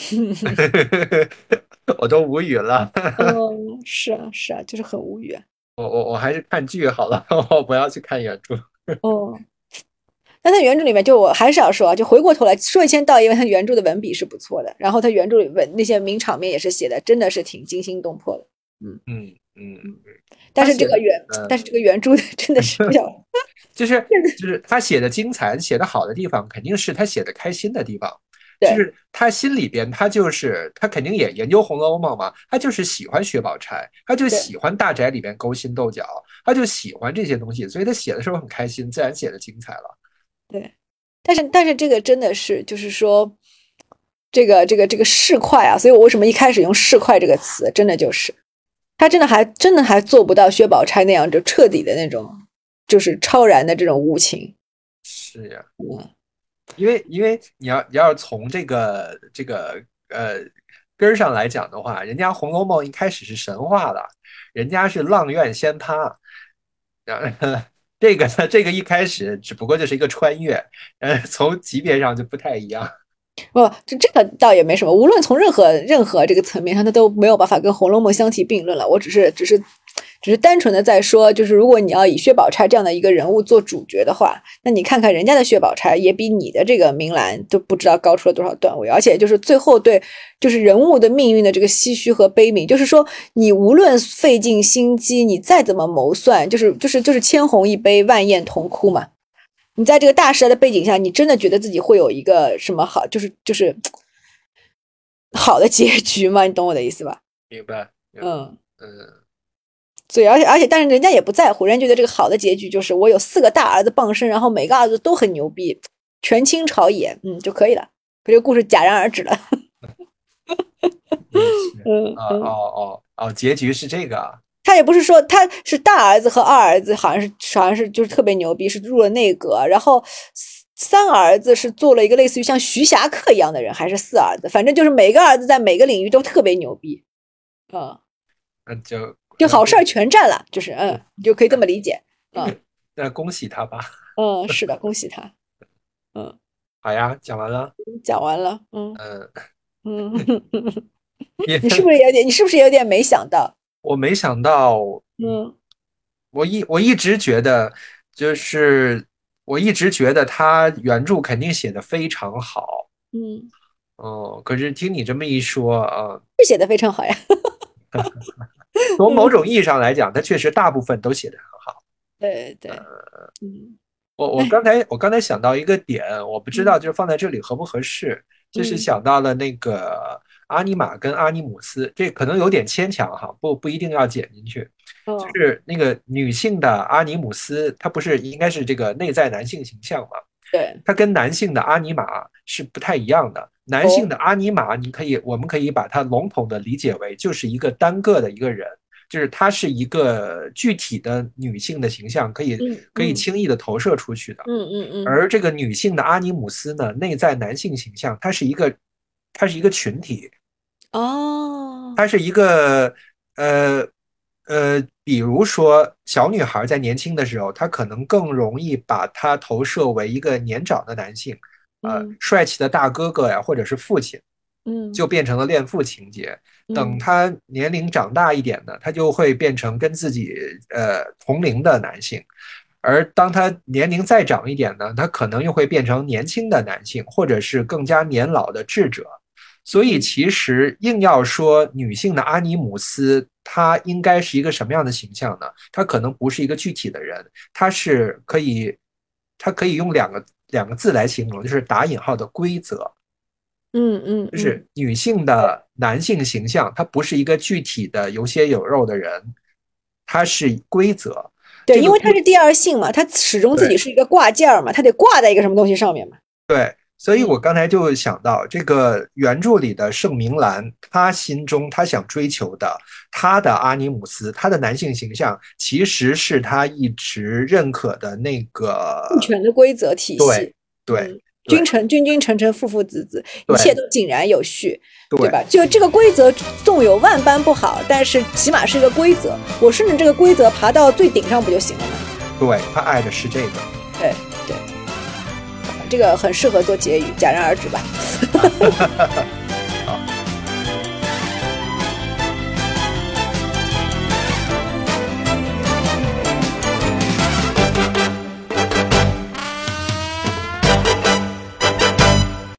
[SPEAKER 2] 我都无语了。
[SPEAKER 1] 嗯，是啊是啊，就是很无语啊。
[SPEAKER 2] 我我我还是看剧好了，我不要去看原著。
[SPEAKER 1] 哦。但他原著里面，就我还是要说啊，就回过头来说一千道一，因为他原著的文笔是不错的，然后他原著里文那些名场面也是写的，真的是挺惊心动魄的。嗯
[SPEAKER 2] 嗯嗯嗯。
[SPEAKER 1] 但是这个原，嗯、但是这个原著真的是比较，
[SPEAKER 2] 就是就是他写的精彩、写的好的地方，肯定是他写的开心的地方。 就是他心里边他就是他肯定也研究《红楼梦》嘛，他就是喜欢薛宝钗，他就喜欢大宅里边勾心斗角，他就喜欢这些东西，所以他写的时候很开心，自然写的精彩了。
[SPEAKER 1] 对，但是但是这个真的是就是说这个这个这个市侩啊，所以我为什么一开始用市侩这个词，真的就是他真的还真的还做不到薛宝钗那样就彻底的那种就是超然的这种无情。
[SPEAKER 2] 是呀，嗯，因为因为你要你要从这个这个呃根上来讲的话，人家《红楼梦》一开始是神话的，人家是阆苑仙葩，这个这个一开始只不过就是一个穿越，呃，从级别上就不太一样。
[SPEAKER 1] 不，这这个倒也没什么，无论从任何任何这个层面上，它都没有办法跟《红楼梦》相提并论了。我只是只是只是单纯的在说，就是如果你要以薛宝钗这样的一个人物做主角的话，那你看看人家的薛宝钗也比你的这个明兰都不知道高出了多少段位，而且就是最后对就是人物的命运的这个唏嘘和悲悯，就是说你无论费尽心机，你再怎么谋算，就是就是就是千红一杯，万艳同哭嘛。你在这个大时代的背景下，你真的觉得自己会有一个什么好，就是就是好的结局吗？你懂我的意思吧？
[SPEAKER 2] 明白。
[SPEAKER 1] 嗯
[SPEAKER 2] 嗯，
[SPEAKER 1] 所以而且而且，但是人家也不在乎，人家觉得这个好的结局就是我有四个大儿子傍身，然后每个儿子都很牛逼，权倾朝野，嗯就可以了。可这个故事戛然而止了。
[SPEAKER 2] 嗯哦哦哦哦，结局是这个啊。
[SPEAKER 1] 他也不是说他是大儿子和二儿子，好像是好像是就是特别牛逼，是入了内阁，然后三儿子是做了一个类似于像徐霞客一样的人，还是四儿子，反正就是每个儿子在每个领域都特别牛逼，嗯，
[SPEAKER 2] 那就
[SPEAKER 1] 就好事儿全占了，就是嗯，你就可以这么理解，嗯，
[SPEAKER 2] 那恭喜他吧。
[SPEAKER 1] 嗯，是的，恭喜他，嗯，
[SPEAKER 2] 好呀，讲完了。
[SPEAKER 1] 讲完了，嗯
[SPEAKER 2] 嗯
[SPEAKER 1] 嗯，你是不是有点？你是不是有点没想到？
[SPEAKER 2] 我没想到，
[SPEAKER 1] 嗯，
[SPEAKER 2] 我一我一直觉得，就是我一直觉得他原著肯定写的非常好，
[SPEAKER 1] 嗯，
[SPEAKER 2] 哦，可是听你这么一说啊，
[SPEAKER 1] 是写的非常好呀。
[SPEAKER 2] 从某种意义上来讲，他确实大部分都写的很好。
[SPEAKER 1] 对对，嗯，
[SPEAKER 2] 我我刚才我刚才想到一个点，我不知道就是放在这里合不合适，就是
[SPEAKER 1] 嗯
[SPEAKER 2] 想到了那个阿尼玛跟阿尼姆斯，这可能有点牵强哈，不不一定要剪进去。
[SPEAKER 1] 哦，
[SPEAKER 2] 就是那个女性的阿尼姆斯，她不是应该是这个内在男性形象吗？
[SPEAKER 1] 对，
[SPEAKER 2] 它跟男性的阿尼玛是不太一样的。男性的阿尼玛，你可以我们可以把它笼统的理解为就是一个单个的一个人，就是她是一个具体的女性的形象，可以可以轻易的投射出去的。
[SPEAKER 1] 嗯嗯嗯。
[SPEAKER 2] 而这个女性的阿尼姆斯呢，内在男性形象，它是一个它是一个群体。
[SPEAKER 1] 哦，
[SPEAKER 2] 它是一个呃呃，比如说小女孩在年轻的时候，她可能更容易把她投射为一个年长的男性，呃，帅气的大哥哥呀，或者是父亲，
[SPEAKER 1] 嗯，
[SPEAKER 2] 就变成了恋父情节。等他年龄长大一点呢，他就会变成跟自己呃同龄的男性。而当他年龄再长一点呢，他可能又会变成年轻的男性，或者是更加年老的智者。所以其实硬要说女性的阿尼姆斯，她应该是一个什么样的形象呢？她可能不是一个具体的人，她是可以，她可以用两个两个字来形容，就是打引号的规则。
[SPEAKER 1] 嗯嗯，
[SPEAKER 2] 就是女性的男性形象，它不是一个具体的有血有肉的人，它是规则。
[SPEAKER 1] 对，因为它是第二性嘛，它始终自己是一个挂件嘛，它得挂在一个什么东西上面嘛。
[SPEAKER 2] 对。所以我刚才就想到，这个原著里的盛明兰，她心中她想追求的，她的阿尼姆斯，她的男性形象，其实是她一直认可的那个
[SPEAKER 1] 父权的规则体系。
[SPEAKER 2] 对对、
[SPEAKER 1] 嗯，君臣君君臣臣父父子子，一切都井然有序， 对, 对吧？就这个规则纵有万般不好，但是起码是一个规则。我顺着这个规则爬到最顶上不就行了吗？
[SPEAKER 2] 对，他爱的是这个。
[SPEAKER 1] 对对。这个很适合做结语，戛然而止吧。